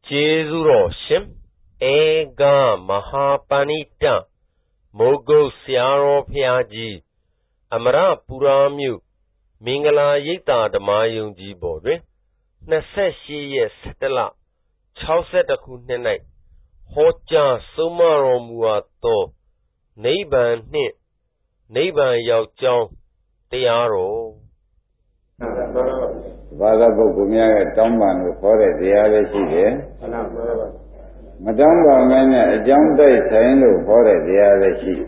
Jezuro Shim Ega Mahapanita Mogo Siaro Piaji Amara Puramu Mingala Yita Damayunji Bodre Naseshi Yes Tela Chauset Akunenai Hoja Sumaro Muato Neighbor Nit Neighbor Yao Jong Tiaro Vada Bogumia Tomban for it, the other she Madame Bamana, John Day Saint for it, the other she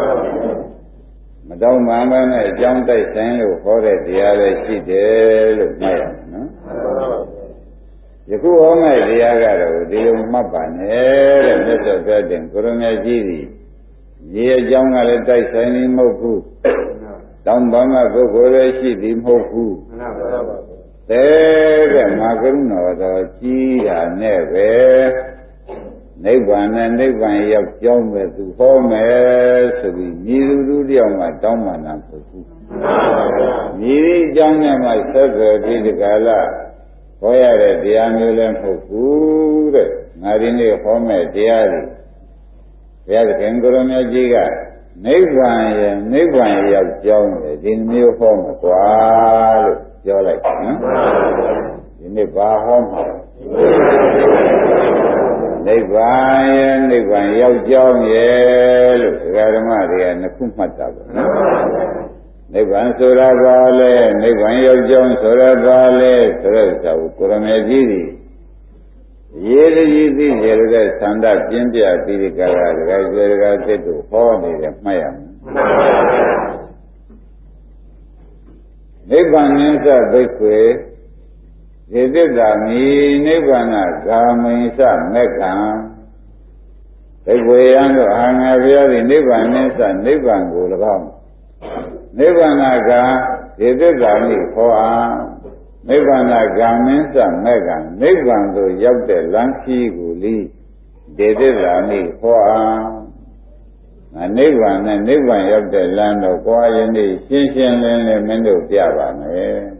Madame Mamma, John Day Saint for it, the other she did Maya. You go home at the Agaro, the Mapan, and Mr. Garden, Corona Giri. Ye John Day Saint Moku. Down Bama go she did Moku. There, Maguno, the Gia never. Neighbor and neighbor of John with the home, so we knew the my Doman and Puku. Me, John and myself did the gala. Where the amulet for food, not in the home at the alley. Where the Kangaroo Giga, neighbor of John, in new home, qual. You're like, in the bar home. Neighbor, young yellow, Radamaria, and the Kumata. Neighbor, Soravale, neighbor, young John, Soravale, Sorasa, Kuramediri. Yellow, yellow, Sanda, Jinja, Pidikara, the guy to Horny, the Mayam. Nibbana Bhikkhve Yedidami Nibbana Gamisa Mekha Bhikkhve Hangavyadi Nibbana Nibban Gulagam Nibbana Ga Yedidami Hoa Nibbana Gamisa Mekha Nibban to Yabde Lanki Guli Yedidami Hoa Nibbana and Nibban of the land of Guayani, Shinshin and Mendo Piava.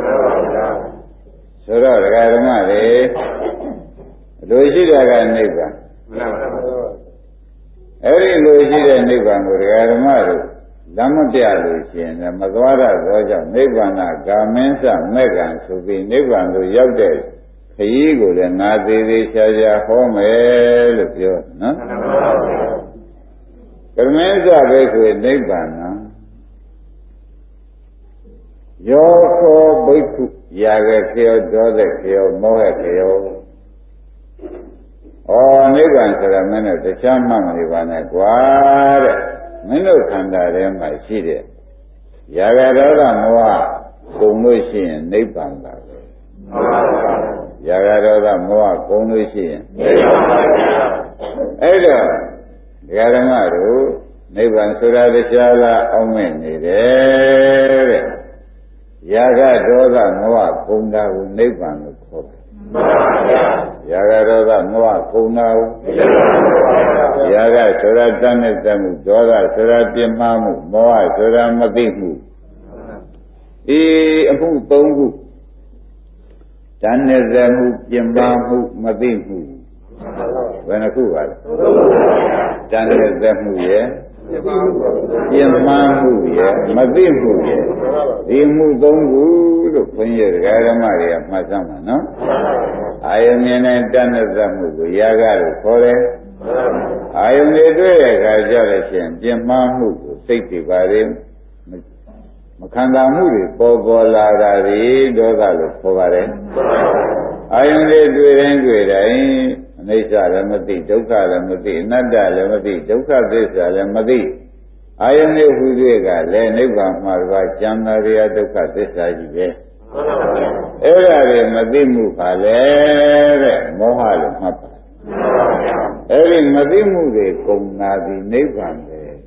So that Radamari, Lucia Nibban. Every Lucia Nibban would Radamari, Lamapia Lucian, and Mazwara Roja, Nibbana, Garmensa, Megan, to be Nibban to Yabde, Kayigo, and Nadi Shaja Home, no? Karmenza Bhikkhve Nibbana Yoko Bhikkhve Yaga Kyo, Doda Kyo, Moha Kyo. Oh, Nibban Saramana, the Shaman Nibbana, Guard, Mino Kanda, my city. Yaga Doda Moha, Kumushin, Nibban. Yaga Doda Moha, Kumushin. Edo. Yaramaru, Nibbana Suradishala Omenide Yaga Doda Moa Kunda Nibbana Koka Yaga Doda Moa Kunda Yaga Suradanisamu Doda Suradimamu Moa Suramadimu E Amu Tongu Danisamu Jimamu Madimu When a Kuva Danisamu Yamamu Madimu Dimu Tongu when you're Radamaria Mazama, no? I am in a Danisamu Yagaru Kore. I am a Gajalashan, Jimamu, safety by him. Makandamu, Bogola, Dogalu, Povare. I am a Nisha Lamati, Doka Lamati, Nada Lamati, Doka Desa Lamati. I am a Hudiga, Leniba Marva, Jamaria Doka Desa Jive. Every Madimu Pale, Mohal Mapa. Every Madimu de Kumnadi Niban.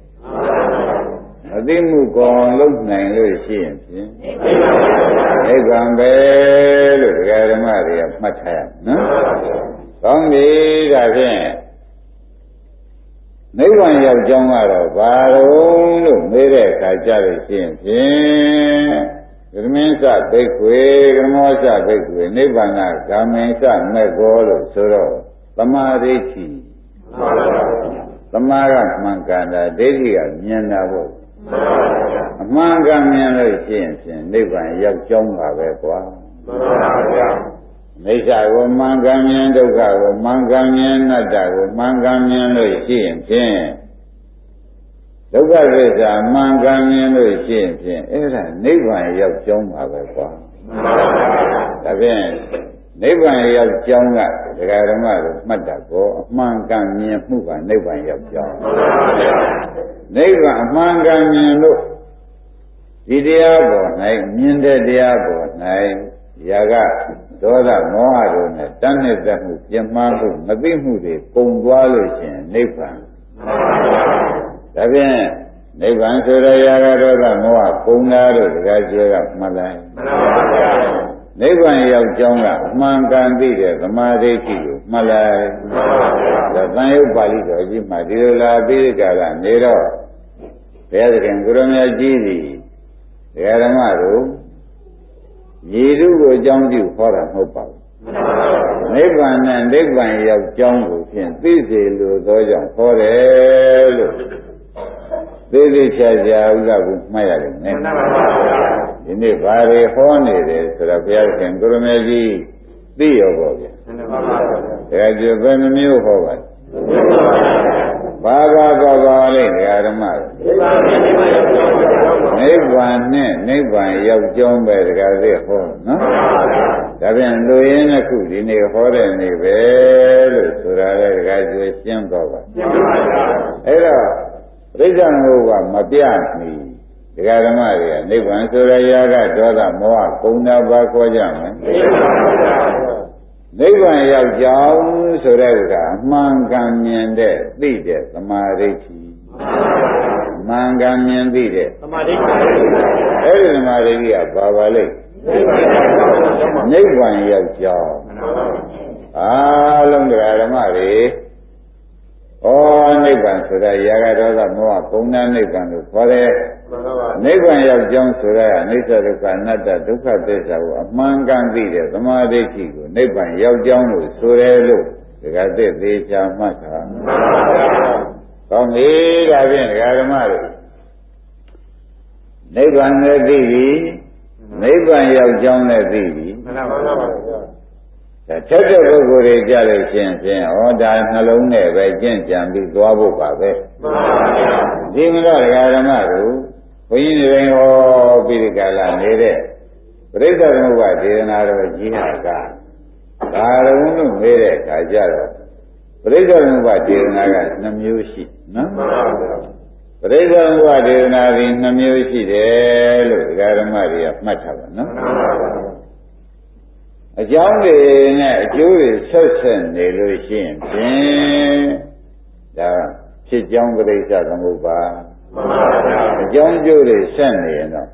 Madimu gone look nine Lucian. Niban Bell, Radamaria, Mataya, no? Only that Nibbana of John Aro, Baron, made a Kajari Shin, ကရမင်းစဘိက္ခွေကရမောစဘိက္ခွေနိဗ္ဗာန်ဂာမေစမေကောလို့ဆိုတော့သမာဓိရှိသမာကမှန်ကန်တာဒိဋ္ဌိကမြင်တာပေါ့အမှန်ကန်မြင်လို့ရှိရင်ဖြင့်နိဗ္ဗာန်ရောက်ကြောင်းပါပဲကွာမိစ္ဆာကိုမှန်ကန်မြင်ဒုက္ခကိုမှန်ကန်မြင်အနတ္တကိုမှန်ကန်မြင်လို့ရှိရင်ဖြင့်ဒုက္ခသစ္စာမှန်ကန်မြင်လို့ရှိရင်ဖြင့်အဲ့ဒါနိဗ္ဗာန်ရောက်ကြောင်းပါပဲကွာဒါဖြင့်နိဗ္ဗာန်ရောက်ကြောင်းကဒကာဓမ္မတို့မှတ်တာကိုအမှန်ကန်မြင်မှုကနိဗ္ဗာန်ရောက်ကြောင်းနိဗ္ဗာန်အမှန်ကန်မြင်လို့ဒီတရားပေါ်၌မြင်တဲ့တရားပေါ်၌ယာကဒေါသမောဟတို့နဲ့တဏှိတမှုပြင်းမှန်းမှုမသိမှုတွေကုန်သွားလို့ရှိရင်နိဗ္ဗာန်ဒါဖြင့်နိဗ္ဗာန်ဆိုရယာကဒေါသမောဟကုန်တာတို့ဒကာကျွဲကမှတ်လိုက်နိဗ္ဗာန်ရောက်ကြောင်းကအမှန်ကန်သိတဲ့သမာဓိရှိကိုမှတ်လိုက်ဒါသံယုတ်ပါဠိတော်ကြီးမှာဒီလိုလာပြီးကြတာနေတော့ဘုရားသခင်ကိုရမကြီးသည်ဒကာဓမ္မတို့ယေတုကိုအကြောင်းပြုဟောတာမဟုတ်ပါဘူးနိဗ္ဗာန်နဲ့နိဗ္ဗာန်ရောက်ကြောင်းကိုဖြင့်သိစေလိုသောကြောင့်ဟောတယ်လို့သိသိချာချာဥဒ္ဒကိုမှတ်ရတယ်နဲ့ဒီနေ့ဘာတွေဟောနေတယ်ဆိုတော့ဘုရားရှင်ကိုရမေကြီးသိရောပေါ့ဗျာဒါကြဘယ်နှမျိုးဟောပါဘာလိမ့်ဒကာဓမ္မနိဗ္ဗာန်နဲ့နိဗ္ဗာန်ရောက်ကြောင်းပဲဒကာသိဟောနော်ဒါပြန်လူရင်းတစ်ခုဒီနေ့ဟောတဲ့နေ့ပဲလို့ဆိုတာလေဒကာကျွေးရှင်းတော့ပါအဲ့တော့ပြိဿံဘုရားမပြမီဒကာဓမ္မတွေကနိဗ္ဗာန်ဆိုရရာကဒေါသမောဟကုန်တာပါခေါ်ကြမယ်နိဗ္ဗာန်ရောက်ကြောင်းဆိုတဲ့ဥစ္စာအမှန်ကန်မြင်တဲ့သိတဲ့သမာဓိရှိမှန်ကန်မြင်သိတဲ့သမာဓိအဲ့ဒီသမာဓိကဘာပါလိမ့်နိဗ္ဗာန်ရောက်ကြောင်းအားလုံးတရားဓမ္မတွေဩနိဗ္ဗာန်ဆိုတာရာဂဒေါသမောဟကုန်တဲ့နိဗ္ဗာန်ကိုခေါ်တယ်နိဗ္ဗာန်ရောက်ကြောင်းဆိုတဲ့အနိစ္စဒုက္ခအနတ္တဒုက္ခသစ္စာကိုအမှန်ကန်သိတဲ့သမာဓိရှိကိုနိဗ္ဗာန်ရောက်ကြောင်းလို့ဆိုတယ်လို့ဒကာသစ်သေးချာမှတ်တာကောင်းပြီဒါဖြင့်ဒကာဓမ္မတို့နိဗ္ဗာန်နဲ့သိပြီနိဗ္ဗာန်ရောက်ကြောင်းနဲ့သိပြီမှန်ပါပါဒါထက်တဲ့ပုဂ္ဂိုလ်တွေကြလို့ရှိရင်ဖြင့်ဩဒါနှလုံးနဲ့ပဲကျင့်ကြံပြီးသွားဖို့ပါပဲမှန်ပါပါဒီမလို့ဒကာဓမ္မတို့ဘုန်းကြီးတွေဟောပြီးဒီကလာနေတဲ့ပရိစ္ဆေသမုပ္ပါဒေသနာတော်ကြီးဟာကဒါရုံလို့မေးတဲ့အခါကျတော့ပရိစ္ဆေသမုပ္ပါဒေသနာက2မျိုးရှိနော်မှန်ပါပါပရိစ္ဆေသမုပ္ပါဒေသနာဒီ2မျိုးရှိတယ်လို့ဒကာဓမ္မတွေကမှတ်ထားပါနော်မှန်ပါပါအကြောင်းတွေနဲ့အကျိုးတွေဆက်ဆက်နေလို့ရှိရင်ဖြင့်ဒါဖြစ်ကြောင်းပရိစ္ဆေသမုပ္ပါအကြောင်းကျိုးတွေဆက်နေရင်တော့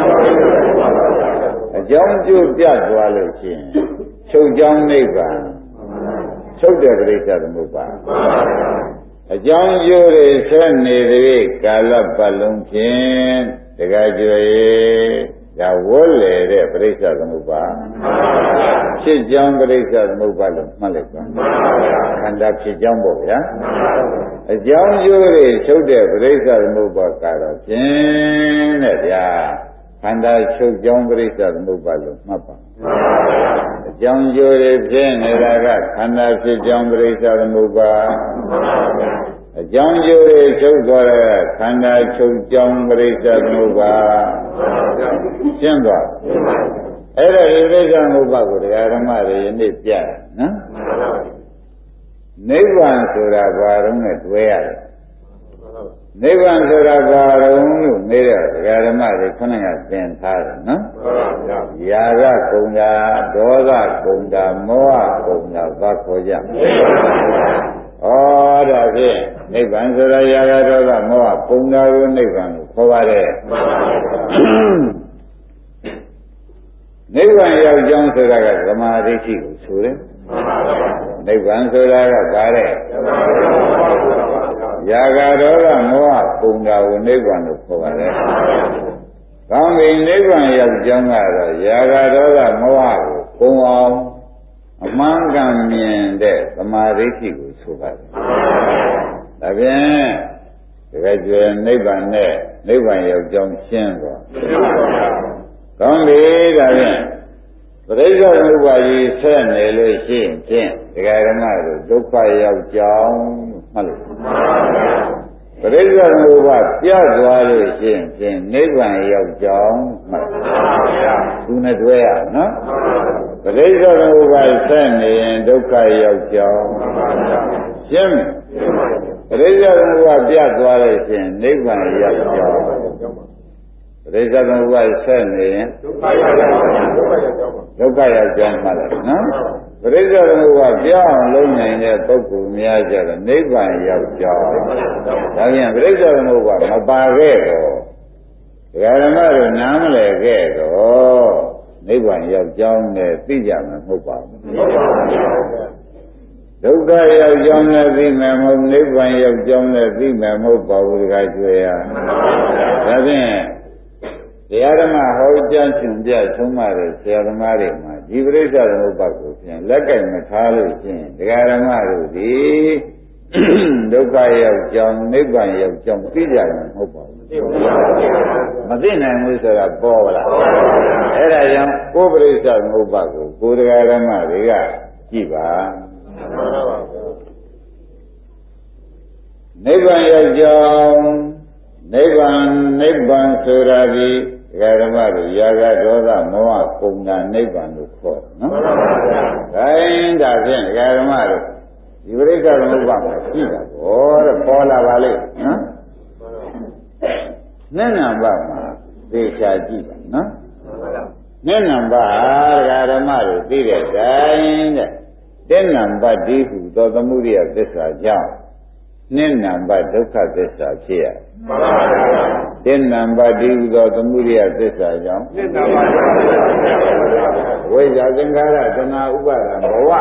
အကြောင်းကျိုးပြတ်သွားလို့ရှိရင်ချုပ်ကြောင်းနိဗ္ဗာန်ချုပ်တဲ့ပရိစ္ဆေသမုပ္ပါအကြောင်းကျိုးတွေဆက်နေတဲ့ကာလပတ်လုံးဖြင့်တခါကျွေဒါဝိုးလေတဲ့ပရိစ္ဆေသမုပ္ပါဖြစ်ကြောင်းပရိစ္ဆေသမုပ္ပါလို့မှတ်လိုက်ပါခန္ဓာဖြစ်ကြောင်းပေါ့ဗျာအကြောင်းကျိုးတွေချုပ်တဲ့ပရိစ္ဆေသမုပ္ပါကတော့ဖြင့်တဲ့ဗျာခန္ဓာချုပ်ကြောင်းပရိစ္ဆေသမုပ္ပါလို့မှတ်ပါအကြောင်းကျိုးတွေဖြစ်နေတာကခန္ဓာဖြစ်ကြောင်းပရိစ္ဆေသမုပ္ပါအကြောင်းကျိုးတွေချုပ်သွားတဲ့ခန္ဓာချုပ်ကြောင်းပရိစ္ဆေသမုပ္ပါရှင်းသွားအဲ့ဒါဒီပရိစ္ဆေသမုပ္ပါကိုတရားဓမ္မတွေယနေ့ပြတယ်နော်နိဗ္ဗာန်ဆိုတာဘာတော့နဲ့တွဲရတယ်နိဗ္ဗာန်ဆိုတာဘာတော့လို့မေးတော့ဒကာဓမ္မတွေခုနကသင်ထားတယ်နော်ယာရကုံတာဒေါသကုံတာမောဟကုံတာဘာခေါ်ကြဩဒါဖြင့်နိဗ္ဗာန်ဆိုတာယာရဒေါသမောဟကုံတာကိုနိဗ္ဗာန်ကိုခေါ်ပါတယ်နိဗ္ဗာန်ရောက်ကြောင်းဆိုတာကသမာဓိရှိကိုဆိုတယ်နိဗ္ဗာန်ဆိုတာကဘာလဲယာဂဒေါသမောဟပုံတာကိုနိဗ္ဗာန်လို့ခေါ်ပါတယ်ပကောင်းပြီနိဗ္ဗာန်ရောက်ကြောင်းကတော့ရာဂဒေါသမောဟကိုကုန်အောင်အမှန်ကန်မြင်တဲ့သမာဓိရှိကိုဆိုပါတယ်။ဒါဖြင့်တကယ်ကျွယ်နိဗ္ဗာန်နဲ့နိဗ္ဗာန်ရောက်ကြောင်းရှင်းသွား။ကောင်းပြီဒါဖြင့်ပရိစ္ဆေသမုပ္ပါကြီးဆက်နေလို့ရှိရင်ဖြင့်ဒကာဓမ္မတို့ဒုက္ခရောက်ကြောင်းမှတ်လို့ပရိစ္ဆေသမုပ္ပါပြတ်သွားလို့ရှိရင်ဖြင့်နိဗ္ဗာန်ရောက်ကြောင်းမှတ်သူနဲ့တွဲရနော်ပရိစ္ဆေသမုပ္ပါဆက်နေရင်ဒုက္ခရောက်ကြောင်းရှင်းမယ်ပရိစ္ဆေသမုပ္ပါပြတ်သွားလို့ရှိရင်နိဗ္ဗာန်ရောက်ကြောင်းပရိစ္ဆေသမုပ္ပါဆက်နေရင်ဒုက္ခရောက်ကြောင်းမှတ်လိုက်နော်ပရိစ္ဆေသမုပ္ပါပြောင်းလုံးနိုင်တဲ့ပုဂ္ဂိုလ်များကြတော့နိဗ္ဗာန်ရောက်ကြောင်းဒါပြန်ပရိစ္ဆေသမုပ္ပါမပါခဲ့တော့ဒကာဓမ္မတို့နားမလည်ခဲ့တော့နိဗ္ဗာန်ရောက်ကြောင်းနဲ့သိကြမှာမဟုတ်ပါဘူးဒုက္ခရောက်ကြောင်းနဲ့သိမယ်မဟုတ်နိဗ္ဗာန်ရောက်ကြောင်းနဲ့သိမယ်မဟုတ်ပါဘူးဒကာကျွေရဒါဖြင့်တရားဓမ္မဟောကြားရှင်ပြဆုံးမတဲ့ဆရာသမားတွေမှာဒီပရိစ္ဆေသမုပ္ပါကိုဖြင့်လက်ကင်မထားလို့ချင်းတရားဓမ္မတို့ဒီဒုက္ခရောက်ကြောင်းနိဗ္ဗာန်ရောက်ကြောင်းသိကြမှာမဟုတ်ပါဘူးမသိနိုင်ဘူးဆိုတာပေါ်လာအဲ့ဒါကြောင့်ကိုယ်ပရိစ္ဆေသမုပ္ပါကိုကိုယ်တရားဓမ္မတွေကကြည့်ပါနိဗ္ဗာန်ရောက်ကြောင်းနိဗ္ဗာန်ဆိုတာဒီဒကာဓမ္မတို့ရာဂဒေါသမောဟကုန်တာနိဗ္ဗာန်လို့ခေါ်တယ်နော်။ဒါရင်ဒါဖြင့်ဒကာဓမ္မတို့ဒီပရိစ္ဆေသမုပ္ပါမှာရှိတာဘောတဲ့ပေါ်လာပါလိမ့်နော်။နိဗ္ဗာန်ဘမှာသေချာကြည့်ပါနော်။နိဗ္ဗာန်ဘဒကာဓမ္မတို့သိတဲ့တိုင်းတဲ့နိဗ္ဗာန်ဘဒီဟုသောသမုဒိယသစ္စာကြောင့်နိဗ္ဗာန်ဘဒုက္ခသစ္စာဖြစ်ရမှန်ပါဗျာနိဗ္ဗာန်ဘဒီဟုသောသမုဒိယသစ္စာကြောင့်နိဗ္ဗာန်ဘဝိဇ္ဇာသင်္ခါရတဏှာဥပါဒံဘဝ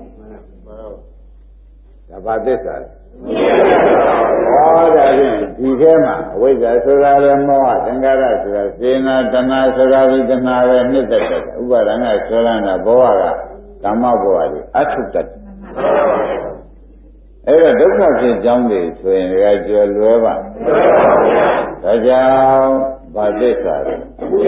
ဒါဘာသစ္စာလဲဟောဒါဖြင့်ဒီထဲမှာအဝိဇ္ဇာဆိုတာလည်းမောဟသင်္ခါရဆိုတာစေနာတဏှာဆိုတာဒီတဏှာပဲနှစ်သက်တယ်ဥပါဒံကဆွဲလန်းတာဘဝကကာမဘဝတွေအထုတ္တအဲ့တော့ဒုက္ခဖြစ်ကြောင်းတွေဆိုရင်လည်းကျော်လွယ်ပါဒါကြောင့်ဗာသစ္စာလဲ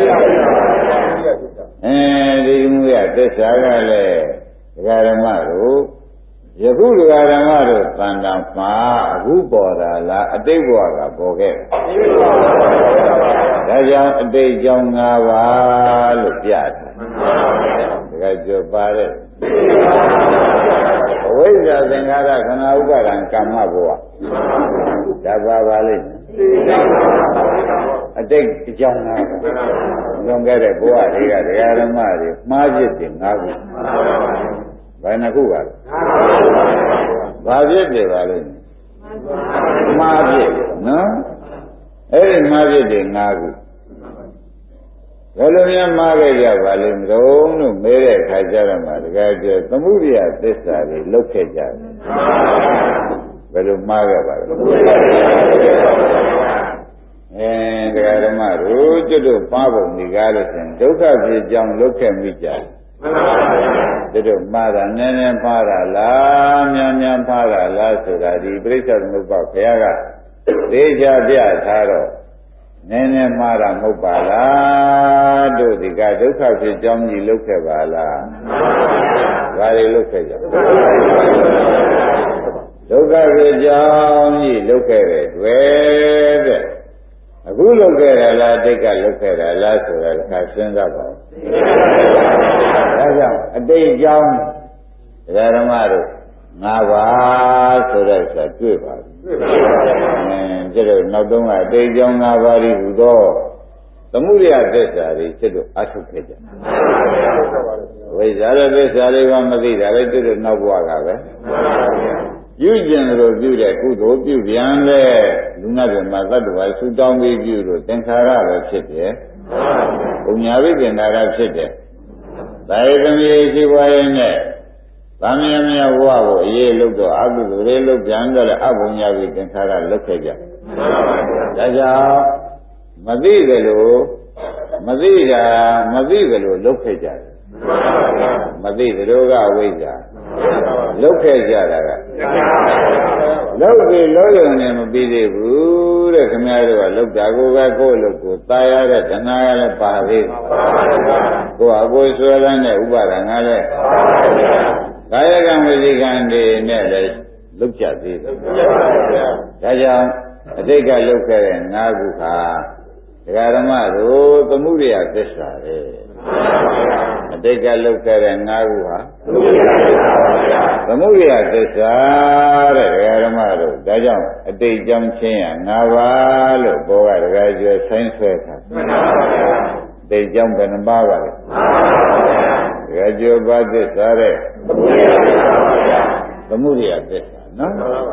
ဒီမှုရသစ္စာကလည်းဒကာဓမ္မတို့ယခုဒကာဓမ္မတို့သံတံမှာအခုပေါ်တာလားအတိတ်ဘဝကပေါ်ခဲ့ဒါကြောင့်အတိတ်ကြောင့်၅ပါးလို့ပြတယ်ဒကာကျော်ပါတဲ့အဝိဇ္ဇာသင်္ခါရခဏဥပါဒံကာမဘဝဒါပါလိမ့်အတိတ်အကြောင်းလားလွန်ခဲ့တဲ့ဘဝတွေကဒကာဓမ္မတွေမှားဖြစ်တယ်၅ခုဘယ်နှခုပါလဲဘာဖြစ်တယ်ပါလိမ့်မှားဖြစ်နော်အဲ့ဒီမှားဖြစ်တယ်၅ခုဘယ်လိုများမှားခဲ့ကြပါလိမ့်မလို့မေးတဲ့အခါကျတော့မှတကယ်ကျသမုဒိယသစ္စာတွေလုတ်ခဲ့ကြတယ်ဘယ်လိုမှားခဲ့ပါလဲဒကာဓမ္မတို့ကျွတ်တို့ပါပုံဒီကားလို့ဆိုရင်ဒုက္ခဖြစ်ကြောင်းလုတ်ခဲ့မိကြတယ်ကျွတ်တို့မှားတာနည်းနည်းမှားတာလားများများမှားတာလားဆိုတာဒီပရိစ္ဆေသမုပ္ပါဘုရားကသေချာပြထားတော့နည်းနည်းမှားတာမဟုတ်ပါလားတို့ဒီကဒုက္ခဖြစ်ကြောင်းကြီးလုတ်ခဲ့ပါလားဘာတွေလုတ်ခဲ့ကြဒုက္ခဖြစ်ကြောင်းကြီးလုတ်ခဲ့တဲ့တွေ့တဲ့အခုလုတ်ခဲ့တာလားတိတ်ကလုတ်ခဲ့တာလားဆိုတာကစဉ်းစားပါဦးဒါကြောင့်အတိတ်ကြောင်းဒကာဓမ္မတို့၅ပါးဆိုတဲ့ဆိုတွေ့ပါဘူးကျတော့နောက်တုန်းကအတိတ်ကြောင်း၅ပါးဤဟူသောသမုဒိယသစ္စာတွေဖြစ်လို့အထုတ်ခဲ့ကြဝိဇ္ဇာရဲ့သစ္စာတွေကမသိတာလေတွေ့လို့နောက်ဘဝကပဲပြုကျင်လို့ပြုတဲ့ကုသိုလ်ပြုပြန်လေလူနာတွေမှာသတ္တဝါဆူတောင်းပြီးပြုလို့သင်္ခါရပဲဖြစ်တယ်ပုညာဝိပင်္နာရဖြစ်တယ်ဒါရသမီးရှိပွားရင်နဲ့ဗာမယမြတ်ဘဝကိုအရေးလို့တော့အကုသိုလ်တွေလုပ်ပြန်တော့လေအပုညာဝိသင်္ခါရလုပ်ခဲ့ကြဒါကြောင့်မသိတယ်လို့မသိတာမသိကြလို့လုတ်ခဲ့ကြတယ်မသိကြလို့ကဝိဇ္ဇာလုတ်ခဲ့ကြတာကလုတ်ပြီးလို့ရုံနဲ့မပြီးသေးဘူးတဲ့ခင်ဗျားတို့ကလုတ်တာကိုပဲကိုယ့်လုတ်ကိုတာရတဲ့ဓနာကလည်းပါသေးတယ်ကိုယ်အကိုဆွဲလန်းတဲ့ဥပါဒံကလည်းကာယကံဝစီကံတွေနဲ့လည်းလုတ်ကြသေးတယ်ဒါကြောင့်အတိတ်ကလုတ်ခဲ့တဲ့၅ခုဟာဒကာဓမ္မတို့သမုဒိယသစ္စာပဲအတိတ်ကလုတ်ခဲ့တဲ့၅ခုဟာသမုဒိယသစ္စာတဲ့ဒကာဓမ္မတို့ဒါကြောင့်အတိတ်ကြောင့်ချင်းရ၅ပါးလို့ဘောကဒကာကျွဲဆိုင်းဆွဲတာအတိတ်ကြောင့်ဘယ်နှပါးပါလဲဒကာကျွဲပါသစ္စာတဲ့သမုဒိယသစ္စာနော်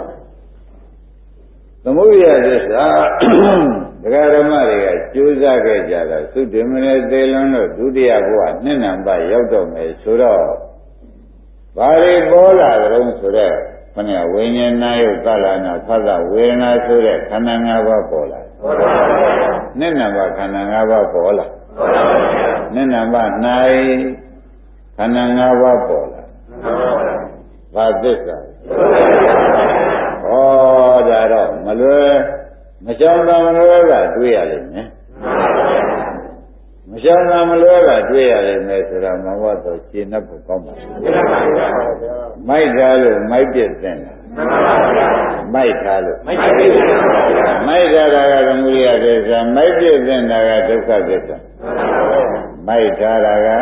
သမုဒိယသစ္စာဒကာဓမ္မတွေကကြိုးစားခဲ့ကြတာသုတေမနေသေးလွန်းလို့ဒုတိယဘဝနှစ်နံပါတ်ရောက်တော့မယ်ဆိုတော့ဘာတွေပေါ်လာကြုံဆိုတော့ခဏဝိညာဉ်နာယုတ်သလနာဖသဝေဒနာဆိုတဲ့ခန္ဓာ၅ပါးပေါ်လာနှစ်နံပါတ်ခန္ဓာ၅ပါးပေါ်လာနှစ်နံပါတ်၌ခန္ဓာ၅ပါးပေါ်လာဘာသစ္စာဩဒါတော့မလွယ်မရှောင်တာမလွယ်တာတွေ့ရလိမ့်မယ်မရှောင်တာမလွယ်တာတွေ့ရလိမ့်မယ်ဆိုတော့မဟုတ်တော့ရှင်းတတ်ဖို့ကောင်းပါဘူးမိုက်ထားလို့မိုက်ပြည့်တဲ့မိုက်ထားလို့မိုက်ထားတာကသမုဒိယသစ္စာမိုက်ပြည့်တဲ့တာကဒုက္ခသစ္စာမိုက်ထားတာက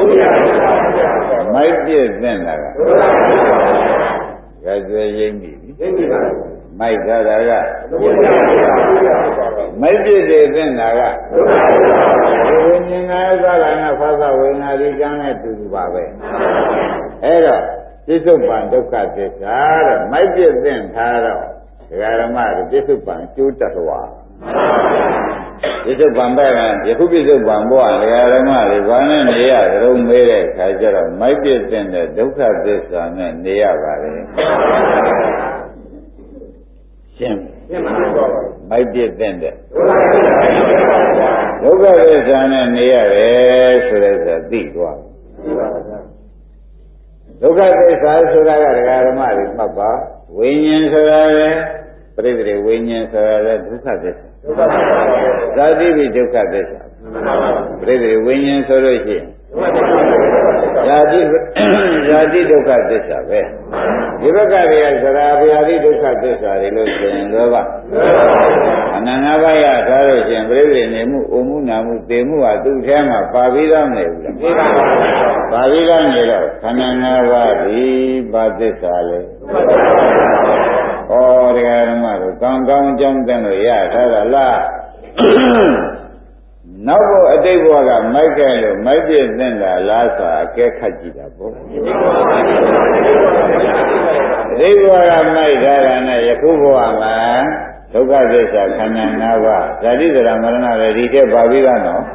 မိုက်ပြည့်တဲ့တာကကဲကျွေးရင်းပြီမိုက်ထားတာကမိုက်ပြည့်တဲ့တာကဝိညာဉ်ငါးသာလနာဖသဝေငါဒီကံနဲ့တူတူပါပဲအဲ့တော့ပြစ္ဆုတ်ပံဒုက္ခသစ္စာတဲ့မိုက်ပြည့်တဲ့ထားတော့ဒကာရမတို့ပြစ္ဆုတ်ပံကျိုးတတ်သွားပြစ္ဆုတ်ပံပဲယခုပြစ္ဆုတ်ပံဘောဒကာရမတွေဘာနဲ့နေရကြုံမေးတဲ့ခါကျတော့မိုက်ပြည့်တဲ့ဒုက္ခသစ္စာနဲ့နေရပါလေရှင်းမိုက်ပြည့်တဲ့ဒုက္ခသစ္စာနဲ့နေရတယ်ဆိုတဲ့ဆိုသိသွားဒုက္ခသစ္စာဆိုတာကဒကာဓမ္မတွေမှတ်ပါဝိညာဉ်ဆိုတာလေပြိတ္တိဝိညာဉ်ဆိုတာလေဒုက္ခသစ္စာဇာတိပိဒုက္ခသစ္စာပြိတ္တိဝိညာဉ်ဆိုလို့ရှိရင်ဇာတိဒုက္ခသစ္စာပဲဒီဘက်ကတွေကသရာဗျာတိဒုက္ခသစ္စာတွေလို့ဆိုရင်လောဘအနန္တဘာယထားလို့ရှိရင်ပြိတ္တိနေမှုအိုမှုနာမှုသေမှုဟာသူ့ထဲမှာပါပြီးသားမနေဘူးလားပါပြီးသားနေတော့ခန္ဓာ၅ပါးဒီပါသစ္စာလေဩတရားဓမ္မတို့ကောင်းကောင်းကြောင်းတဲ့လို့ရထားတာလားနောက်ဘုအတိတ်ဘဝကမိုက်ခဲ့လို့မိုက်ပြည့်တဲ့တာလားဆိုအကဲခတ်ကြည့်တာပေါ့အတိတ်ဘဝကမိုက်ထားတာနဲ့ယခုဘဝမှာဒုက္ခသစ္စာခန္ဓာ၅ပါးဇာတိဇရာမရဏလည်းဒီထက်ပါပြီးသားနော်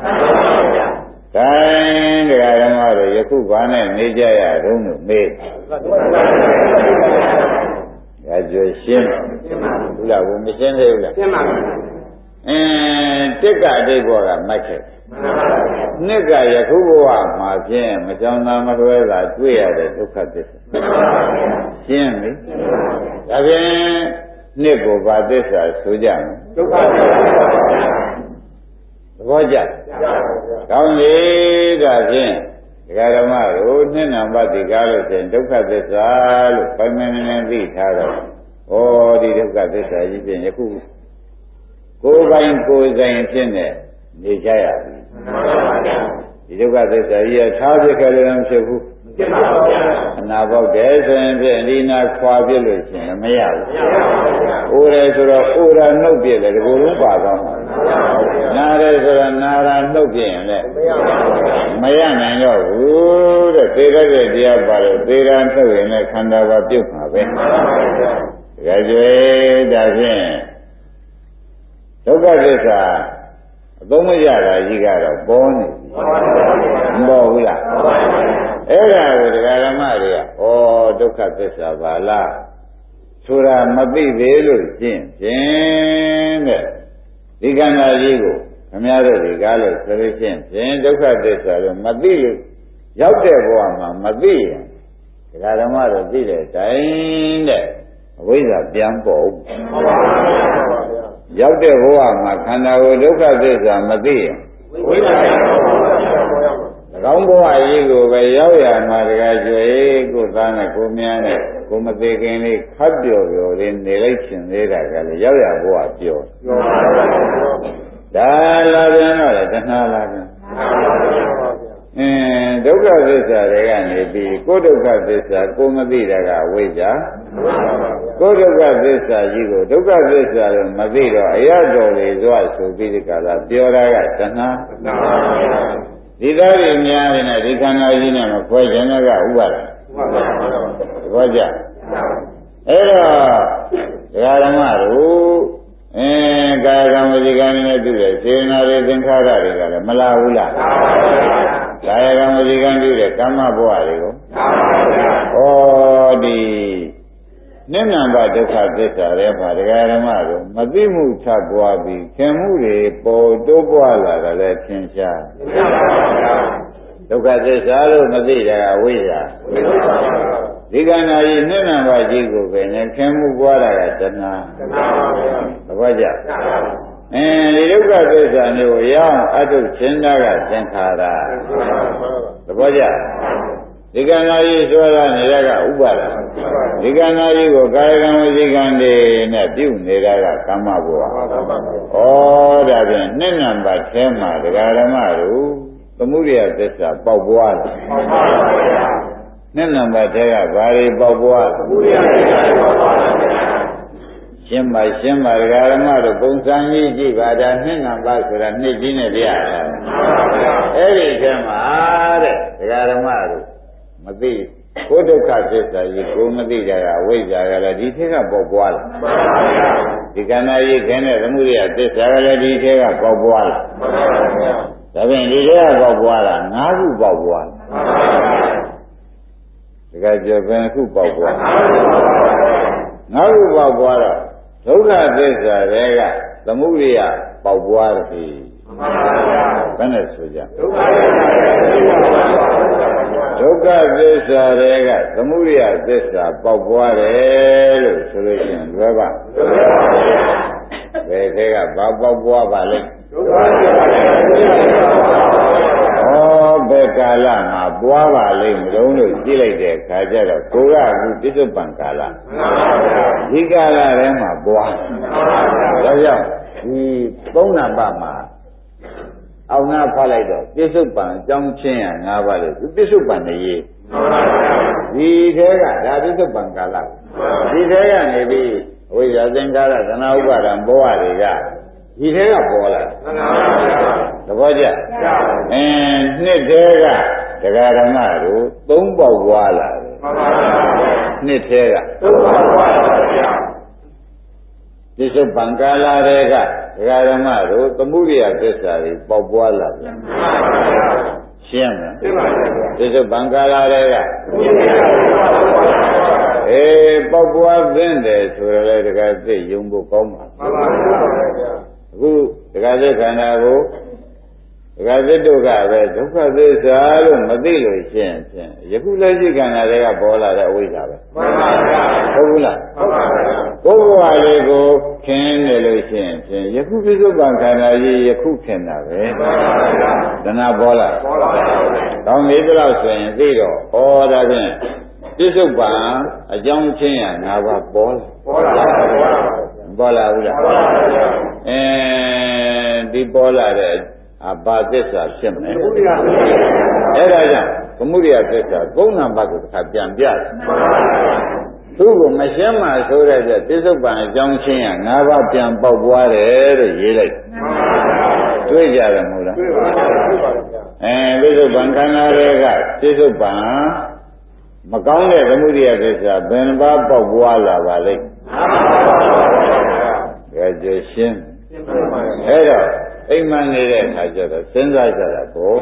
တိုင်းတရားဓမ္မတို့ယခုဘာနဲ့နေကြရတုံးလို့မေးဒါကြွရှင်းဘူးလားဘုမရှင်းသေးဘူးလားရှင်းပါပြီတစ်ကအတိတ်ဘဝကမိုက်ခဲ့နှစ်ကယခုဘဝမှာဖြင့်မကြောင်သာမလွဲတာတွေ့ရတဲ့ဒုက္ခသစ္စာရှင်းပြီဒါဖြင့်နှစ်ကိုဘာသစ္စာဆိုကြမလဲဒုက္ခသစ္စာသဘောကျကောင်းပြီဒါဖြင့်ဒကာဓမ္မတို့နှစ်နံပါတ်ဒီကားလို့ဆိုရင်ဒုက္ခသစ္စာလို့ပိုင်မနေသိထားတော့ဩဒီဒုက္ခသစ္စာကြီးဖြင့်ယခုကိုယ်ပိုင်ကိုယ်ဆိုင်ဖြစ်နေကြရပြီဒီဒုက္ခသစ္စာကြီးထားပြခဲ့လို့မဖြစ်ဘူးအနာပေါက်တယ်ဆိုရင်ဖြင့်ဒီနာခွာပြလို့ရှိရင်မရဘူးအိုးတယ်ဆိုတော့အိုးတာနှုတ်ပြတယ်ဒီကိုယ်လုံးပါသွားမှာနားတယ်ဆိုတော့နာတာနှုတ်ပြရင်လည်းမရနိုင်တော့ဘူးတဲ့သေတဲ့တရားပါလို့သေတာနှုတ်ရင်လည်းခန္ဓာပါပြုတ်မှာပဲဒါကြွေဒါဖြင့်ဒုက္ခသစ္စာအသုံးမရတာကြီးကတော့ပေါ်နေပြီမပေါ်ဘူးလားအဲ့ဒါကိုဒကာဓမ္မတွေကဒုက္ခသစ္စာပါလားဆိုတာမသိသေးလို့ရှင်းတဲ့ဒီခန္ဓာကြီးကိုခင်ဗျားတို့ဒီကားလို့ဆိုလို့ရှိရင်ဒုက္ခသစ္စာလို့မသိလို့ရောက်တဲ့ဘဝမှာမသိရင်ဒကာဓမ္မတို့သိတဲ့အတိုင်းတဲ့အဝိဇ္ဇာပြန်ပေါ်ရောက်တဲ့ဘဝမှာခန္ဓာကိုယ်ဒုက္ခသစ္စာမသိရင်ဝိဇ္ဇာ၎င်းဘဝကြီးကိုပဲရောက်ရမှာတကားကျွေးကိုသားနဲ့ကိုမြန်းနဲ့ကိုမသေးခင်လေးခပ်ပျော်ပျော်လေးနေလိုက်ရှင်သေးတာကလည်းရောက်ရဘဝပျော်ဒါလာပြန်တော့လေတဏှာလာပြန်ဒုက္ခသစ္စာတွေကနေပြီးကိုယ်ဒုက္ခသစ္စာကိုမသိတာကဝိဇ္ဇာကိုယ်ဒုက္ခသစ္စာကြီးကိုဒုက္ခသစ္စာလို့မသိတော့အရတော်လေစွာဆိုပြီးဒီကလာပြောတာကတဏှာဒီသားတွေများနေဒီခန္ဓာကြီးနဲ့မခွဲခြင်းကဥပါဒသဘောကျအဲ့တော့ဒကာဓမ္မတို့ကာယကံဝစီကံနဲ့တူတဲ့စေနာတွေသင်္ခါရတွေကလည်းမလာဘူးလားကာယကံဝစီကံတူတဲ့ကာမဘဝတွေကိုဒီနိဗ္ဗာန်ဘဒုက္ခသစ္စာတွေမှာဒကာဓမ္မတို့မသိမှုထပ်ပွားပြီးခင်မှုတွေပေါ်တိုးပွားလာတယ်လည်းထင်ရှားဒုက္ခသစ္စာလို့မသိတာကဝိဇ္ဇာဒီကံနာကြီးနိဗ္ဗာန်ဘကြီးကိုပဲနဲ့ခင်မှုပွားတာကတဏှာသဘောကျဒီဒုက္ခသစ္စာမျိုးရအောင်အတုချင်းတာကသင်္ခါရသဘောကျဒီကံနာကြီးဆိုတာနေတာကဥပါဒဒီကံနာကြီးကိုကာယကံဝစီကံတွေနဲ့ပြုနေတာကကမ္မဘဝဒါဖြင့်နှစ်နံပါတ်ထဲမှာဒကာဓမ္မတို့သမုဒိယသစ္စာပေါက်ပွားတယ်နှစ်နံပါတ်ထဲကဘာတွေပေါက်ပွားသမုဒိယသစ္စာပေါက်ပွားတယ်ရှင်းပါဒကာဓမ္မတို့ပုံစံကြီးကြည့်ပါဒါနှစ်နံပါတ်ဆိုတာနှစ်ကြီးနဲ့ပြရတယ်အဲ့ဒီထဲမှာတဲ့ဒကာဓမ္မတို့မသိကိုဒုက္ခသစ္စာကြီးကိုမသိကြတာဝိဇ္ဇာကလည်းဒီထက်ကပေါက်ပွားလာဒီကံနာကြီးခင်းတဲ့သမုဒိယသစ္စာကလည်းဒီထက်ကပေါက်ပွားလာဒါဖြင့်ဒီထက်ကပေါက်ပွားလာ၅ခုပေါက်ပွားဒီကကြဘယ်ခုပေါက်ပွား၅ခုပေါက်ပွားတော့ဒုက္ခသစ္စာတွေကသမုဒိယပေါက်ပွားတယ်ဘယ်နဲ့ဆိုကြဒုက္ခသစ္စာတွေကသမုဒိယသစ္စာပေါက်ပွားတယ်လို့ဆိုလို့ရှိရင်လွယ်ပါဘယ်ထဲကဘာပေါက်ပွားပါလဲဒုက္ခသစ္စာဘယ်ကာလမှာပွားပါလိမ့်မလို့လို့ကြည့်လိုက်တဲ့အခါကျတော့ကိုကအခုပြစ္ဆုတ်ပံကာလဒီကာလထဲမှာပွားဒါကြောင့်ဒီသုံးနံပါတ်မှာအောင်နာဖတ်လိုက်တော့ပြစ္ဆုတ်ပံအကြောင်းချင်းရ၅ပါးလို့သူပြစ္ဆုတ်ပံနေရေးဒီထဲကဒါပြစ္ဆုတ်ပံကာလဒီထဲကနေပြီးဝိဇ္ဇာသင်္ခါရသနာဥပါဒံဘဝတွေကဒီထဲကပေါ်လာသဘောကျနှစ်ထဲကဒကာဓမ္မတို့၃ပေါက်ွားလာတယ်နှစ်ထဲက၃ပေါက်ွားလာပါပြစ္ဆုတ်ပံကာလတွေကဒကာဓမ္မတို့သမုဒိယသစ္စာတွေပေါက်ပွားလာပြန်ရှင်းမလားပြစ္ဆုတ်ပံကာလတွေကပေါက်ပွားသင့်တယ်ဆိုရလဲဒကာသိယုံဖို့ကောင်းပါအခုဒကာသိခန္ဓာကိုဒကာသစ်တို့ကပဲဒုက္ခသစ္စာလို့မသိလို့ရှင်းဖြင့်ယခုလက်ရှိခန္ဓာတွေကပေါ်လာတဲ့အဝိဇ္ဇာပဲမှန်ပါဗျာဟုတ်ဘူးလားဟုတ်ပါဗျာကိုယ်ဘဝလေးကိုခင်းနေလို့ရှင်းဖြင့်ယခုပြစ္ဆုတ်ပံခန္ဓာကြီးယခုခင်းတာပဲမှန်ပါဗျာတဏှာပေါ်လာပါဗျာကောင်းပြီတော့ဆိုရင်သိတော့ဒါဖြင့်ပြစ္ဆုတ်ပံအကြောင်းချင်းရ၅ပါးပေါ်လာပေါ်လာဘူးလားပေါ်လာပါဗျာဒီပေါ်လာတဲ့ဘာသစ္စာဖြစ်မလဲအဲ့ဒါကြောင့်သမုဒိယသစ္စာ၃နံပါတ်ကိုတစ်ခါပြန်ပြတယ်သူ့ကိုမရှင်းမှဆိုတဲ့ပြစ္ဆုတ်ပံအကြောင်းချင်းရ၅ပါးပြန်ပေါက်ပွားတယ်လို့ရေးလိုက်တွေ့ကြတယ်မဟုတ်လားတွေ့ပါဘူးပြစ္ဆုတ်ပံခန္ဓာတွေကပြစ္ဆုတ်ပံမကောင်းတဲ့သမုဒိယသစ္စာဘယ်နှပါးပေါက်ပွားလာပါလိမ့်ကြည့်ရှင်းအဲ့တော့အိမ်မနေတဲ့အခါကျတော့စဉ်းစားကြတာပေါ့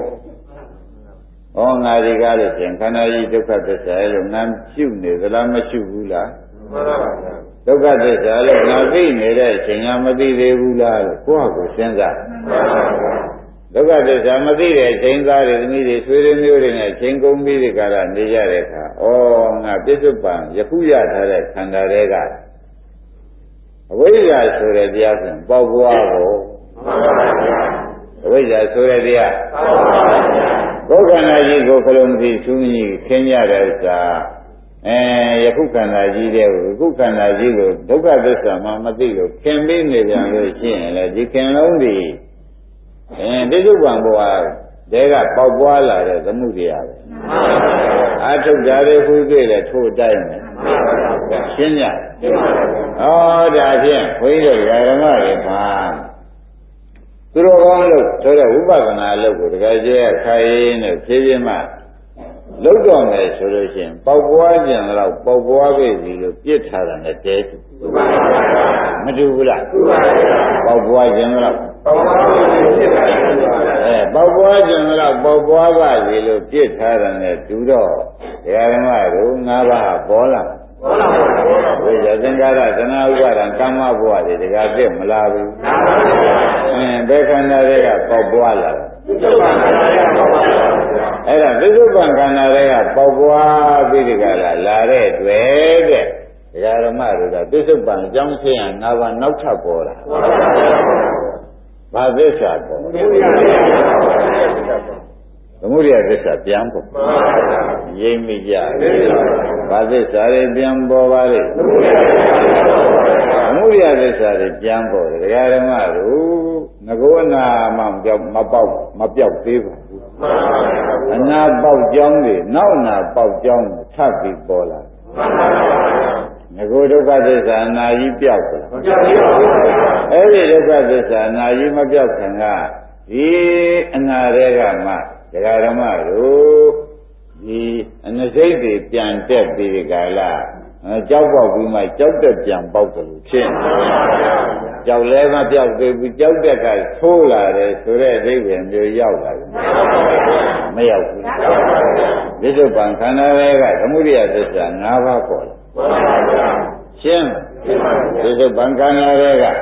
ငါဒီကားလို့ရှင်ခန္ဓာကြီးဒုက္ခသစ္စာလို့ငါရှုနေသလားမရှုဘူးလားဒုက္ခသစ္စာလို့ငါသိနေတဲ့အချိန်ကမသိသေးဘူးလားလို့ကိုယ့်ဟာကိုယ်စဉ်းစားဒုက္ခသစ္စာမသိတဲ့အချိန်သားတွေသမီးတွေဆွေတွေမျိုးတွေနဲ့ချိန်ကုန်ပြီးဒီကရနေကြတဲ့အခါဩငါပြစ္ဆုတ်ပံယခုရထားတဲ့ခန္ဓာတွေကအဝိဇ္ဇာဆိုတဲ့တရားဖြင့်ပေါက်ပွားကိုအဝိဇ္ဇာဆိုတဲ့တရားကိုယ်ခန္ဓာကြီးကိုခလုံးမသိသူကြီးခင်းကြတဲ့ဥစ္စာယခုခန္ဓာကြီးတဲ့အခုခန္ဓာကြီးကိုဒုက္ခသစ္စာမှမသိလို့ခင်ပြီးနေပြန်လို့ရှိရင်လေဒီခင်လုံးဒီတိစုပံဘဝတဲကပေါက်ပွားလာတဲ့သမှုတရားပဲအာထုတ်တာတွေခုတွေ့တယ်ထို့တိုင်းပဲရှင်းကြဩဒါဖြင့်ခွေးတို့ဓမ္မတွေမှာသူတော်ကောင်းလို့ဆိုတဲ့ဝိပဿနာလို့ကိုတကယ်ကျဲခိုင်းနဲ့ဖြည်းဖြည်းမှလုံးတော်မယ်ဆိုလို့ရှိရင်ပေါက်ပွားကြံတော့ပေါက်ပွားပြီစီလို့ပြစ်ထားတာနဲ့တဲမတူဘူးလားပေါက်ပွားကြံတော့ပေါက်ပွားကြံတော့ပေါက်ပွားပါစီလို့ပြစ်ထားတာနဲ့တူတော့ဓမ္မတို့၅ပါးပေါ်လာဝိဇ္ဇာသင်္ကာရသနာဥပါဒံကာမဘဝတွေတကယ်ပြစ်မလာဘူးဘယ်ခန္ဓာတွေကပေါက်ပွားလာအဲ့ဒါသစ္စုပ္ပန်ခန္ဓာတွေကပေါက်ပွားပြီးဒီကလာတဲ့တွေ့တဲ့ဓမ္မတို့ကသစ္စုပ္ပန်အကြောင်းရှင်းရ၅ပါးနောက်ထပ်ပေါ်လာဘာသစ္စာပေါ်သမုဒိယသစ္စာပြန်ပေါ်ရိပ်မိကြဘာသစ္စာတွေပြန်ပေါ်ပါလေသမုဒိယသစ္စာတွေပြန်ပေါ်တယ်ဓမ္မတို့ငကောနာမှမပြောက်သေးပါဘူးအနာပေါက်ကြောင်းတွေနောက်နာပေါက်ကြောင်းထပ်ပြီးပေါ်လာငကောဒုက္ခသစ္စာအနာကြီးပြောက်တယ်မပြောက်ပါဘူးအဲ့ဒီဒုက္ခသစ္စာအနာကြီးမပြောက်ခင်ကဒီအနာတွေကမှဓမ္မတို့ဒီအနစိတ်တွေပြန်တက်ပြီးဒီကလာကြောက်ပေါက်ပြီးမှကြောက်တက်ပြန်ပေါက်တယ်လို့ဖြစ်နေကြောက်လဲမပြောက်သေးဘူးကြောက်တက်ကသိုးလာတယ်ဆိုတဲ့အဓိပ္ပာယ်မျိုးရောက်လာတယ်မရောက်ဘူးသစ္စုပ္ပန်ခန္ဓာတွေကသမုဒိယသစ္စာ၅ပါးပေါ်လာရှင်းသစ္စုပ္ပန်ခန္ဓာတွေကဒါ